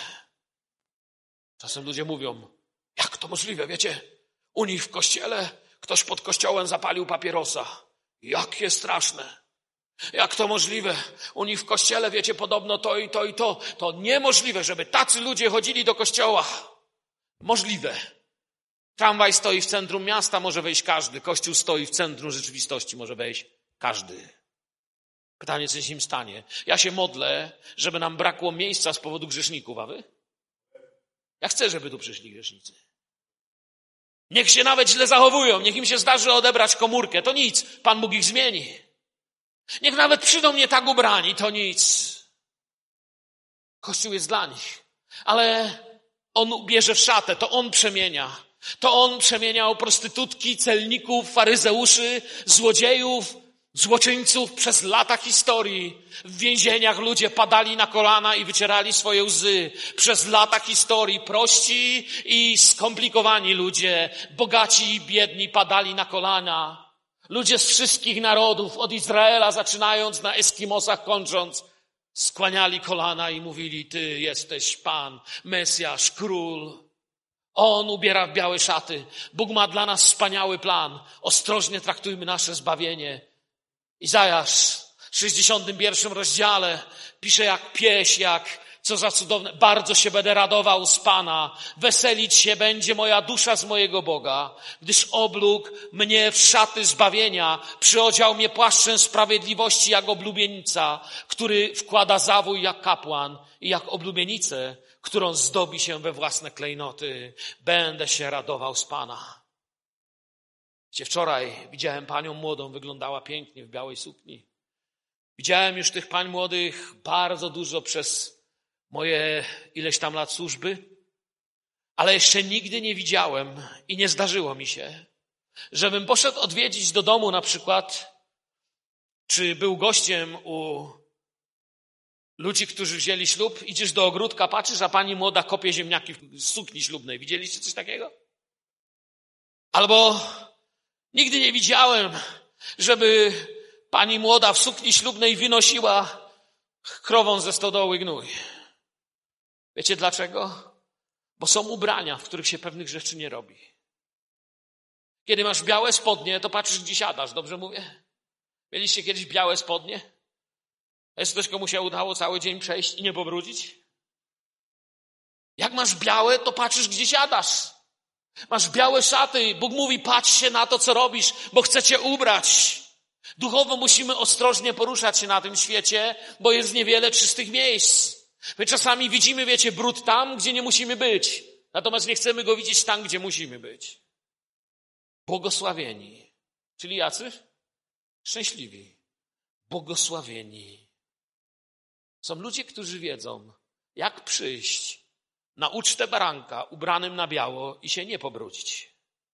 Speaker 1: Czasem ludzie mówią, jak to możliwe, wiecie? U nich w kościele ktoś pod kościołem zapalił papierosa. Jakie straszne. Jak to możliwe? U nich w kościele, wiecie, podobno to i to i to. To niemożliwe, żeby tacy ludzie chodzili do kościoła. Możliwe. Tramwaj stoi w centrum miasta, może wejść każdy. Kościół stoi w centrum rzeczywistości, może wejść każdy. Pytanie, co się z nim stanie? Ja się modlę, żeby nam brakło miejsca z powodu grzeszników, a wy? Ja chcę, żeby tu przyszli grzesznicy. Niech się nawet źle zachowują, niech im się zdarzy odebrać komórkę, to nic, Pan Bóg ich zmieni. Niech nawet przyjdą nie tak ubrani, to nic. Kościół jest dla nich, ale On bierze w szatę, to On przemienia. To On przemieniał prostytutki, celników, faryzeuszy, złodziejów, złoczyńców przez lata historii. W więzieniach ludzie padali na kolana i wycierali swoje łzy. Przez lata historii prości i skomplikowani ludzie, bogaci i biedni padali na kolana. Ludzie z wszystkich narodów, od Izraela zaczynając, na Eskimosach kończąc, skłaniali kolana i mówili, Ty jesteś Pan, Mesjasz, Król. On ubiera w białe szaty. Bóg ma dla nas wspaniały plan. Ostrożnie traktujmy nasze zbawienie. Izajasz w sześćdziesiątym pierwszym rozdziale pisze jak pieśń, jak co za cudowne. Bardzo się będę radował z Pana. Weselić się będzie moja dusza z mojego Boga, gdyż oblógł mnie w szaty zbawienia, przyodział mnie płaszczem sprawiedliwości jak oblubienica, który wkłada zawój jak kapłan i jak oblubienicę, którą zdobi się we własne klejnoty. Będę się radował z Pana. Wiecie, wczoraj widziałem panią młodą, wyglądała pięknie w białej sukni. Widziałem już tych pań młodych bardzo dużo przez moje ileś tam lat służby, ale jeszcze nigdy nie widziałem i nie zdarzyło mi się, żebym poszedł odwiedzić do domu na przykład, czy był gościem u ludzi, którzy wzięli ślub, idziesz do ogródka, patrzysz, a pani młoda kopie ziemniaki w sukni ślubnej. Widzieliście coś takiego? Albo nigdy nie widziałem, żeby pani młoda w sukni ślubnej wynosiła krową ze stodoły gnój. Wiecie dlaczego? Bo są ubrania, w których się pewnych rzeczy nie robi. Kiedy masz białe spodnie, to patrzysz, gdzie siadasz. Dobrze mówię? Mieliście kiedyś białe spodnie? Jest ktoś, komu się udało cały dzień przejść i nie pobrudzić? Jak masz białe, to patrzysz, gdzie siadasz. Masz białe szaty. Bóg mówi, patrz się na to, co robisz, bo chce cię ubrać. Duchowo musimy ostrożnie poruszać się na tym świecie, bo jest niewiele czystych miejsc. My czasami widzimy, wiecie, brud tam, gdzie nie musimy być. Natomiast nie chcemy go widzieć tam, gdzie musimy być. Błogosławieni. Czyli jacy? Szczęśliwi, błogosławieni. Są ludzie, którzy wiedzą, jak przyjść na ucztę baranka ubranym na biało i się nie pobrudzić.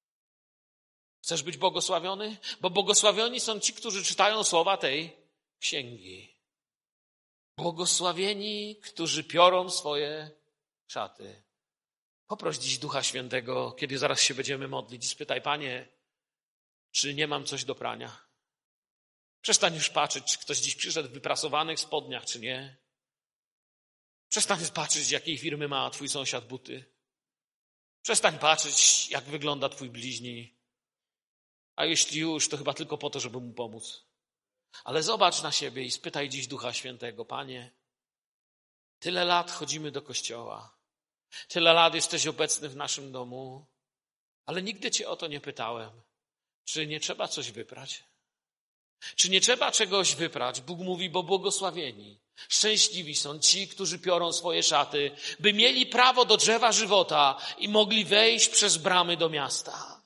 Speaker 1: Chcesz być błogosławiony? Bo błogosławioni są ci, którzy czytają słowa tej księgi. Błogosławieni, którzy piorą swoje szaty. Poproś dziś Ducha Świętego, kiedy zaraz się będziemy modlić. Spytaj, Panie, czy nie mam coś do prania? Przestań już patrzeć, czy ktoś dziś przyszedł w wyprasowanych spodniach, czy nie. Przestań patrzeć, jakiej firmy ma twój sąsiad buty. Przestań patrzeć, jak wygląda twój bliźni. A jeśli już, to chyba tylko po to, żeby mu pomóc. Ale zobacz na siebie i spytaj dziś Ducha Świętego. Panie, tyle lat chodzimy do kościoła. Tyle lat jesteś obecny w naszym domu. Ale nigdy cię o to nie pytałem. Czy nie trzeba coś wyprać? Czy nie trzeba czegoś wyprać? Bóg mówi, bo błogosławieni, szczęśliwi są ci, którzy piorą swoje szaty, by mieli prawo do drzewa żywota i mogli wejść przez bramy do miasta.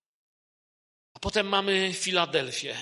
Speaker 1: A potem mamy Filadelfię.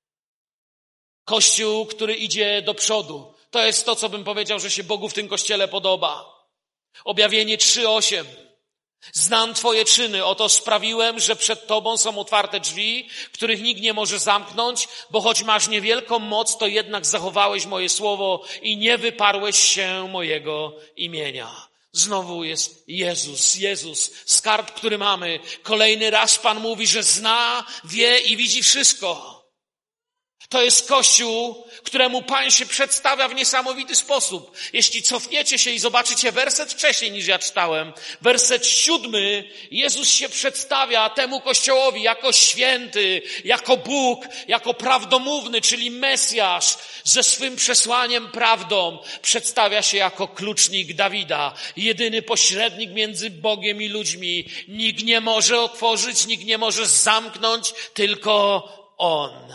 Speaker 1: Kościół, który idzie do przodu. To jest to, co bym powiedział, że się Bogu w tym kościele podoba. Objawienie trzy osiem. Znam twoje czyny, oto sprawiłem, że przed tobą są otwarte drzwi, których nikt nie może zamknąć, bo choć masz niewielką moc, to jednak zachowałeś moje słowo i nie wyparłeś się mojego imienia. Znowu jest Jezus, Jezus, skarb, który mamy. Kolejny raz Pan mówi, że zna, wie i widzi wszystko. To jest Kościół, któremu Pan się przedstawia w niesamowity sposób. Jeśli cofniecie się i zobaczycie werset wcześniej niż ja czytałem, werset siódmy, Jezus się przedstawia temu Kościołowi jako święty, jako Bóg, jako prawdomówny, czyli Mesjasz, ze swym przesłaniem prawdą. Przedstawia się jako klucznik Dawida, jedyny pośrednik między Bogiem i ludźmi. Nikt nie może otworzyć, nikt nie może zamknąć, tylko On.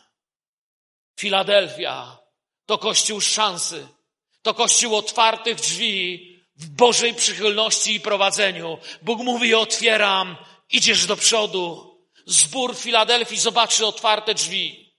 Speaker 1: Filadelfia to Kościół szansy, to Kościół otwartych drzwi w Bożej przychylności i prowadzeniu. Bóg mówi, otwieram, idziesz do przodu. Zbór w Filadelfii zobaczy otwarte drzwi.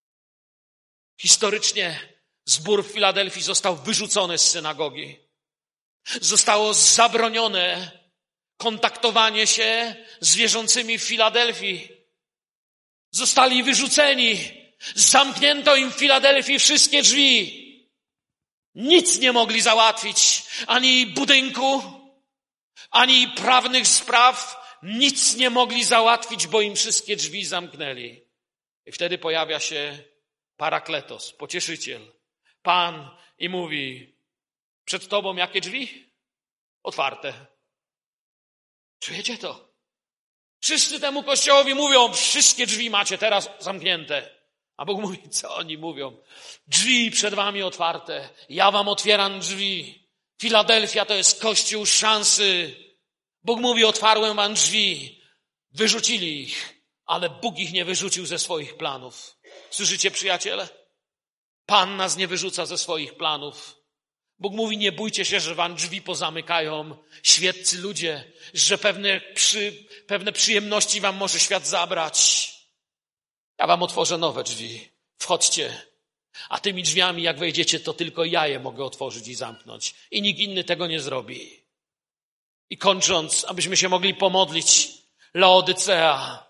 Speaker 1: Historycznie zbór w Filadelfii został wyrzucony z synagogi. Zostało zabronione kontaktowanie się z wierzącymi w Filadelfii. Zostali wyrzuceni. Zamknięto im w Filadelfii wszystkie drzwi. Nic nie mogli załatwić. Ani budynku, ani prawnych spraw. Nic nie mogli załatwić, bo im wszystkie drzwi zamknęli. I wtedy pojawia się Parakletos, pocieszyciel, Pan i mówi, przed tobą jakie drzwi? Otwarte. Czujecie to? Wszyscy temu Kościołowi mówią, wszystkie drzwi macie teraz zamknięte. A Bóg mówi, co oni mówią? Drzwi przed wami otwarte. Ja wam otwieram drzwi. Filadelfia to jest Kościół szansy. Bóg mówi, otwarłem wam drzwi. Wyrzucili ich, ale Bóg ich nie wyrzucił ze swoich planów. Słyszycie, przyjaciele? Pan nas nie wyrzuca ze swoich planów. Bóg mówi, nie bójcie się, że wam drzwi pozamykają świeccy ludzie, że pewne, przy, pewne przyjemności wam może świat zabrać. Ja wam otworzę nowe drzwi. Wchodźcie. A tymi drzwiami, jak wejdziecie, to tylko ja je mogę otworzyć i zamknąć. I nikt inny tego nie zrobi. I kończąc, abyśmy się mogli pomodlić, Laodycea.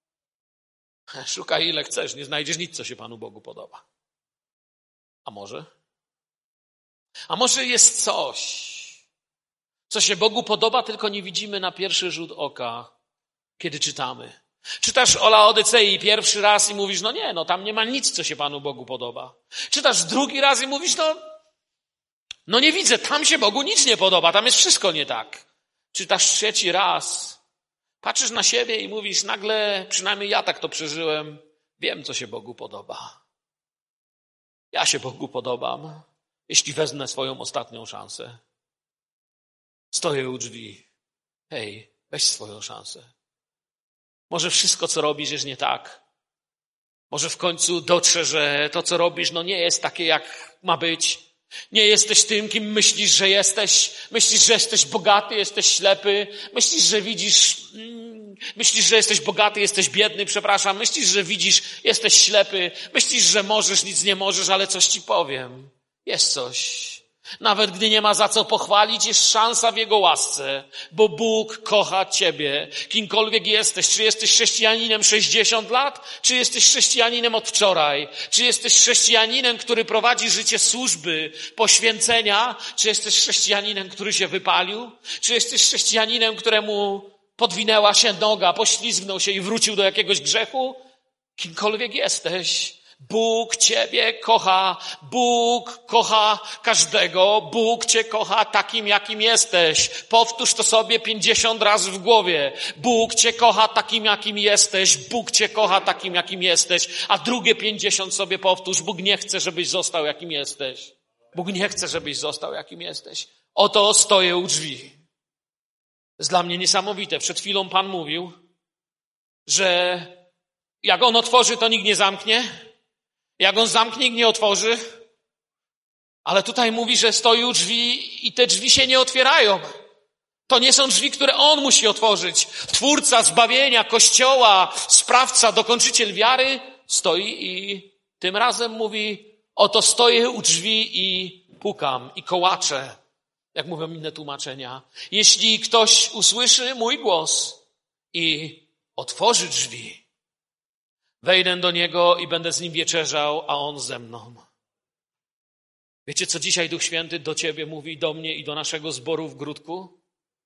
Speaker 1: Szukaj ile chcesz, nie znajdziesz nic, co się Panu Bogu podoba. A może? A może jest coś, co się Bogu podoba, tylko nie widzimy na pierwszy rzut oka, kiedy czytamy. Czytasz o Laodycei pierwszy raz i mówisz, no nie, no tam nie ma nic, co się Panu Bogu podoba. Czytasz drugi raz i mówisz, no, no nie widzę, tam się Bogu nic nie podoba, tam jest wszystko nie tak. Czytasz trzeci raz, patrzysz na siebie i mówisz, nagle, przynajmniej ja tak to przeżyłem, wiem, co się Bogu podoba. Ja się Bogu podobam, jeśli wezmę swoją ostatnią szansę. Stoję u drzwi. Hej, weź swoją szansę. Może wszystko, co robisz, jest nie tak. Może w końcu dotrze, że to, co robisz, no nie jest takie, jak ma być. Nie jesteś tym, kim myślisz, że jesteś. Myślisz, że jesteś bogaty, jesteś ślepy. Myślisz, że widzisz Myślisz, że jesteś bogaty, jesteś biedny, przepraszam. Myślisz, że widzisz, jesteś ślepy. Myślisz, że możesz, nic nie możesz, ale coś ci powiem. Jest coś. Nawet gdy nie ma za co pochwalić, jest szansa w Jego łasce, bo Bóg kocha ciebie, kimkolwiek jesteś. Czy jesteś chrześcijaninem sześćdziesiąt lat, czy jesteś chrześcijaninem od wczoraj? Czy jesteś chrześcijaninem, który prowadzi życie służby, poświęcenia? Czy jesteś chrześcijaninem, który się wypalił? Czy jesteś chrześcijaninem, któremu podwinęła się noga, poślizgnął się i wrócił do jakiegoś grzechu? Kimkolwiek jesteś, Bóg ciebie kocha, Bóg kocha każdego, Bóg cię kocha takim, jakim jesteś. Powtórz to sobie pięćdziesiąt razy w głowie. Bóg cię kocha takim, jakim jesteś, Bóg cię kocha takim, jakim jesteś, a drugie pięćdziesiąt sobie powtórz. Bóg nie chce, żebyś został, jakim jesteś. Bóg nie chce, żebyś został, jakim jesteś. Oto stoję u drzwi. To jest dla mnie niesamowite. Przed chwilą Pan mówił, że jak On otworzy, to nikt nie zamknie. Jak On zamknie, nikt nie otworzy. Ale tutaj mówi, że stoi u drzwi i te drzwi się nie otwierają. To nie są drzwi, które On musi otworzyć. Twórca zbawienia, Kościoła, sprawca, dokończyciel wiary stoi i tym razem mówi, oto stoję u drzwi i pukam i kołaczę. Jak mówią inne tłumaczenia. Jeśli ktoś usłyszy mój głos i otworzy drzwi, wejdę do niego i będę z nim wieczerzał, a on ze mną. Wiecie, co dzisiaj Duch Święty do ciebie mówi, do mnie i do naszego zboru w Gródku?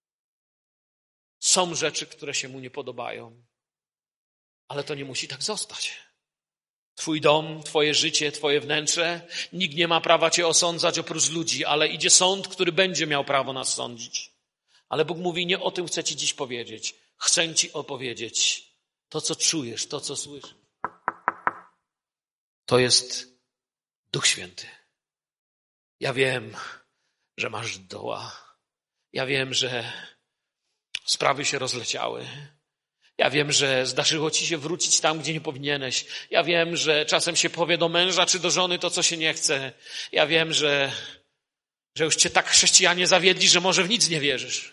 Speaker 1: Są rzeczy, które się mu nie podobają, ale to nie musi tak zostać. Twój dom, twoje życie, twoje wnętrze, nikt nie ma prawa cię osądzać oprócz ludzi, ale idzie sąd, który będzie miał prawo nas sądzić. Ale Bóg mówi, nie o tym chcę ci dziś powiedzieć. Chcę ci opowiedzieć to, co czujesz, to, co słyszysz. To jest Duch Święty. Ja wiem, że masz doła. Ja wiem, że sprawy się rozleciały. Ja wiem, że zdarzyło ci się wrócić tam, gdzie nie powinieneś. Ja wiem, że czasem się powie do męża czy do żony to, co się nie chce. Ja wiem, że, że już cię tak chrześcijanie zawiedli, że może w nic nie wierzysz.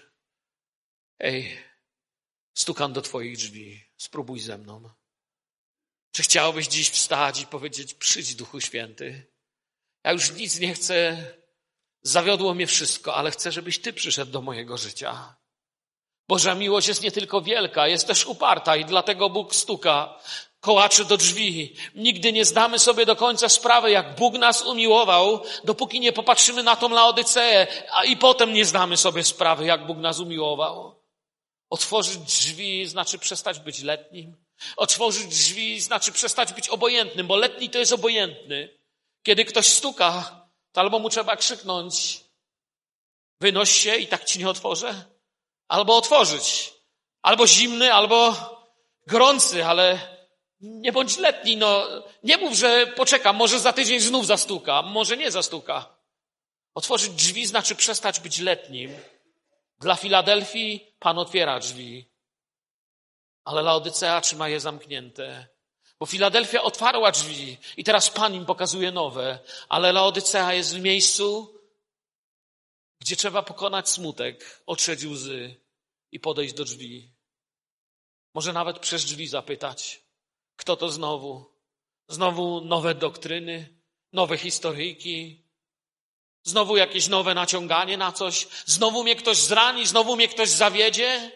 Speaker 1: Ej, stukam do twoich drzwi. Spróbuj ze mną. Czy chciałbyś dziś wstać i powiedzieć, przyjdź Duchu Święty. Ja już nic nie chcę. Zawiodło mnie wszystko, ale chcę, żebyś Ty przyszedł do mojego życia. Boża miłość jest nie tylko wielka, jest też uparta i dlatego Bóg stuka, kołaczy do drzwi. Nigdy nie zdamy sobie do końca sprawy, jak Bóg nas umiłował, dopóki nie popatrzymy na tą Laodyceę, a i potem nie zdamy sobie sprawy, jak Bóg nas umiłował. Otworzyć drzwi znaczy przestać być letnim. Otworzyć drzwi znaczy przestać być obojętnym, bo letni to jest obojętny. Kiedy ktoś stuka, to albo mu trzeba krzyknąć, wynoś się i tak ci nie otworzę, albo otworzyć. Albo zimny, albo gorący, ale nie bądź letni. No, nie mów, że poczekam, może za tydzień znów zastuka, może nie zastuka. Otworzyć drzwi znaczy przestać być letnim. Dla Filadelfii Pan otwiera drzwi, ale Laodycea trzyma je zamknięte. Bo Filadelfia otwarła drzwi i teraz Pan im pokazuje nowe, ale Laodycea jest w miejscu, gdzie trzeba pokonać smutek, otrzeć łzy i podejść do drzwi. Może nawet przez drzwi zapytać, kto to znowu? Znowu nowe doktryny, nowe historyjki, znowu jakieś nowe naciąganie na coś, znowu mnie ktoś zrani, znowu mnie ktoś zawiedzie.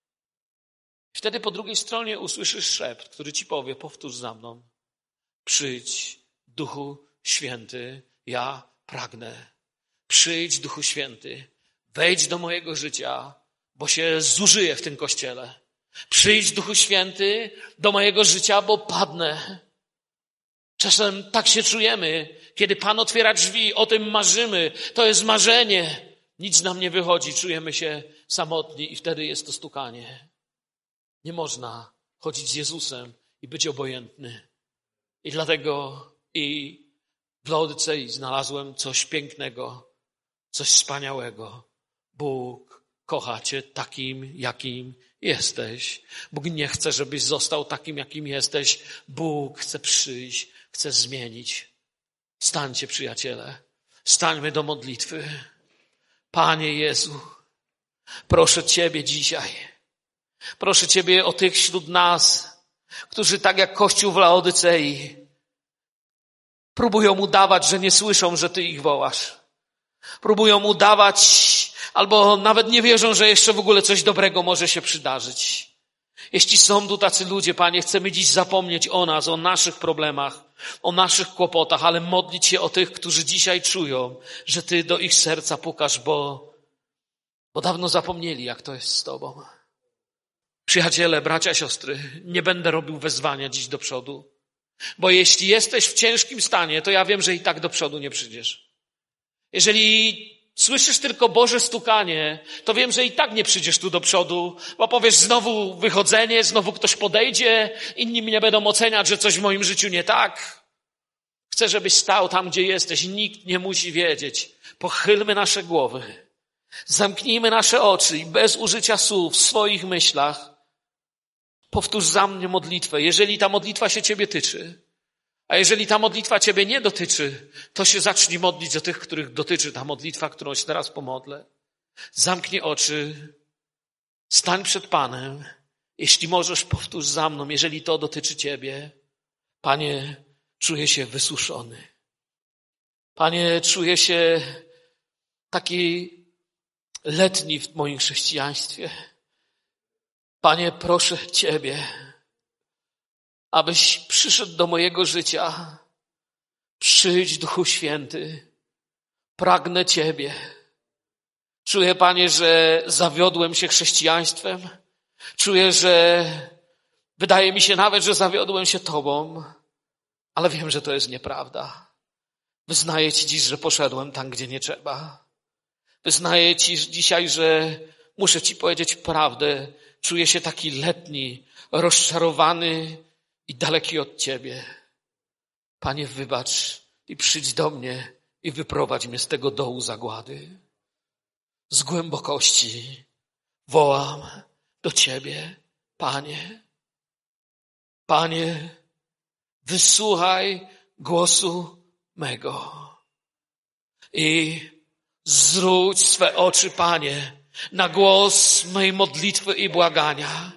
Speaker 1: Wtedy po drugiej stronie usłyszysz szept, który ci powie, powtórz za mną. Przyjdź, Duchu Święty, ja pragnę. Przyjdź, Duchu Święty, wejdź do mojego życia, bo się zużyję w tym kościele. Przyjdź, Duchu Święty, do mojego życia, bo padnę. Czasem tak się czujemy, kiedy Pan otwiera drzwi, o tym marzymy. To jest marzenie. Nic nam nie wychodzi, czujemy się samotni i wtedy jest to stukanie. Nie można chodzić z Jezusem i być obojętny. I dlatego i w Laodycei znalazłem coś pięknego, coś wspaniałego. Bóg kocha cię takim, jakim jesteś. Bóg nie chce, żebyś został takim, jakim jesteś. Bóg chce przyjść, chce zmienić. Stańcie, przyjaciele. Stańmy do modlitwy. Panie Jezu, proszę Ciebie dzisiaj. Proszę Ciebie o tych wśród nas, którzy tak jak Kościół w Laodycei próbują udawać, że nie słyszą, że Ty ich wołasz. Próbują udawać, albo nawet nie wierzą, że jeszcze w ogóle coś dobrego może się przydarzyć. Jeśli są tu tacy ludzie, Panie, chcemy dziś zapomnieć o nas, o naszych problemach, o naszych kłopotach, ale modlić się o tych, którzy dzisiaj czują, że Ty do ich serca pukasz, bo, bo dawno zapomnieli, jak to jest z Tobą. Przyjaciele, bracia, siostry, nie będę robił wezwania dziś do przodu, bo jeśli jesteś w ciężkim stanie, to ja wiem, że i tak do przodu nie przyjdziesz. Jeżeli słyszysz tylko Boże stukanie, to wiem, że i tak nie przyjdziesz tu do przodu, bo powiesz znowu wychodzenie, znowu ktoś podejdzie, inni mnie będą oceniać, że coś w moim życiu nie tak. Chcę, żebyś stał tam, gdzie jesteś. Nikt nie musi wiedzieć. Pochylmy nasze głowy. Zamknijmy nasze oczy i bez użycia słów w swoich myślach powtórz za mnie modlitwę, jeżeli ta modlitwa się Ciebie tyczy. A jeżeli ta modlitwa Ciebie nie dotyczy, to się zacznij modlić o tych, których dotyczy ta modlitwa, którą się teraz pomodlę. Zamknij oczy, stań przed Panem. Jeśli możesz, powtórz za mną, jeżeli to dotyczy Ciebie. Panie, czuję się wysuszony. Panie, czuję się taki letni w moim chrześcijaństwie. Panie, proszę Ciebie, abyś przyszedł do mojego życia. Przyjdź, Duchu Święty. Pragnę Ciebie. Czuję, Panie, że zawiodłem się chrześcijaństwem. Czuję, że wydaje mi się nawet, że zawiodłem się Tobą, ale wiem, że to jest nieprawda. Wyznaję Ci dziś, że poszedłem tam, gdzie nie trzeba. Wyznaję Ci dzisiaj, że muszę Ci powiedzieć prawdę. Czuję się taki letni, rozczarowany i daleki od Ciebie. Panie, wybacz i przyjdź do mnie i wyprowadź mnie z tego dołu zagłady. Z głębokości wołam do Ciebie, Panie. Panie, wysłuchaj głosu mego i zwróć swe oczy, Panie, na głos mej modlitwy i błagania.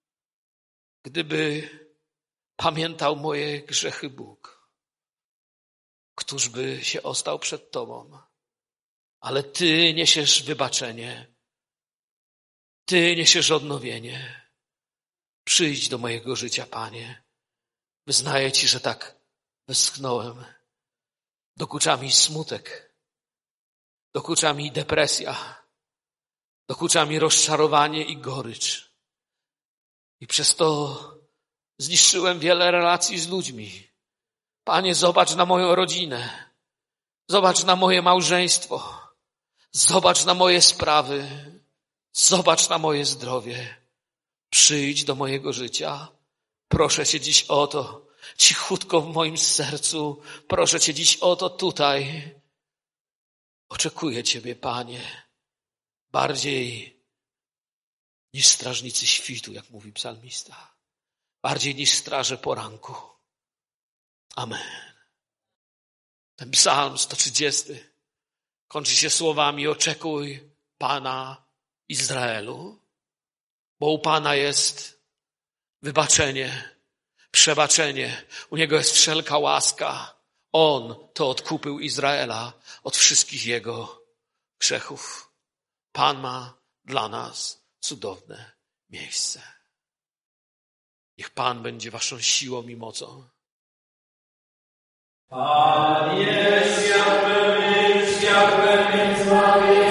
Speaker 1: Gdyby pamiętał moje grzechy Bóg, któż by się ostał przed Tobą? Ale Ty niesiesz wybaczenie. Ty niesiesz odnowienie. Przyjdź do mojego życia, Panie. Wyznaję Ci, że tak westchnąłem. Dokucza mi smutek. Dokucza mi depresja. Dokucza mi rozczarowanie i gorycz. I przez to zniszczyłem wiele relacji z ludźmi. Panie, zobacz na moją rodzinę. Zobacz na moje małżeństwo. Zobacz na moje sprawy. Zobacz na moje zdrowie. Przyjdź do mojego życia. Proszę Cię dziś o to. Cichutko w moim sercu. Proszę Cię dziś o to tutaj. Oczekuję Ciebie, Panie. Bardziej niż strażnicy świtu, jak mówi psalmista. Bardziej niż straże poranku. Amen. Ten psalm sto trzydziesty kończy się słowami: oczekuj Pana Izraelu, bo u Pana jest wybaczenie, przebaczenie. U Niego jest wszelka łaska. On to odkupił Izraela od wszystkich jego grzechów. Pan ma dla nas cudowne miejsce. Niech Pan będzie waszą siłą i mocą.
Speaker 2: Pan jest, jakby, jakby,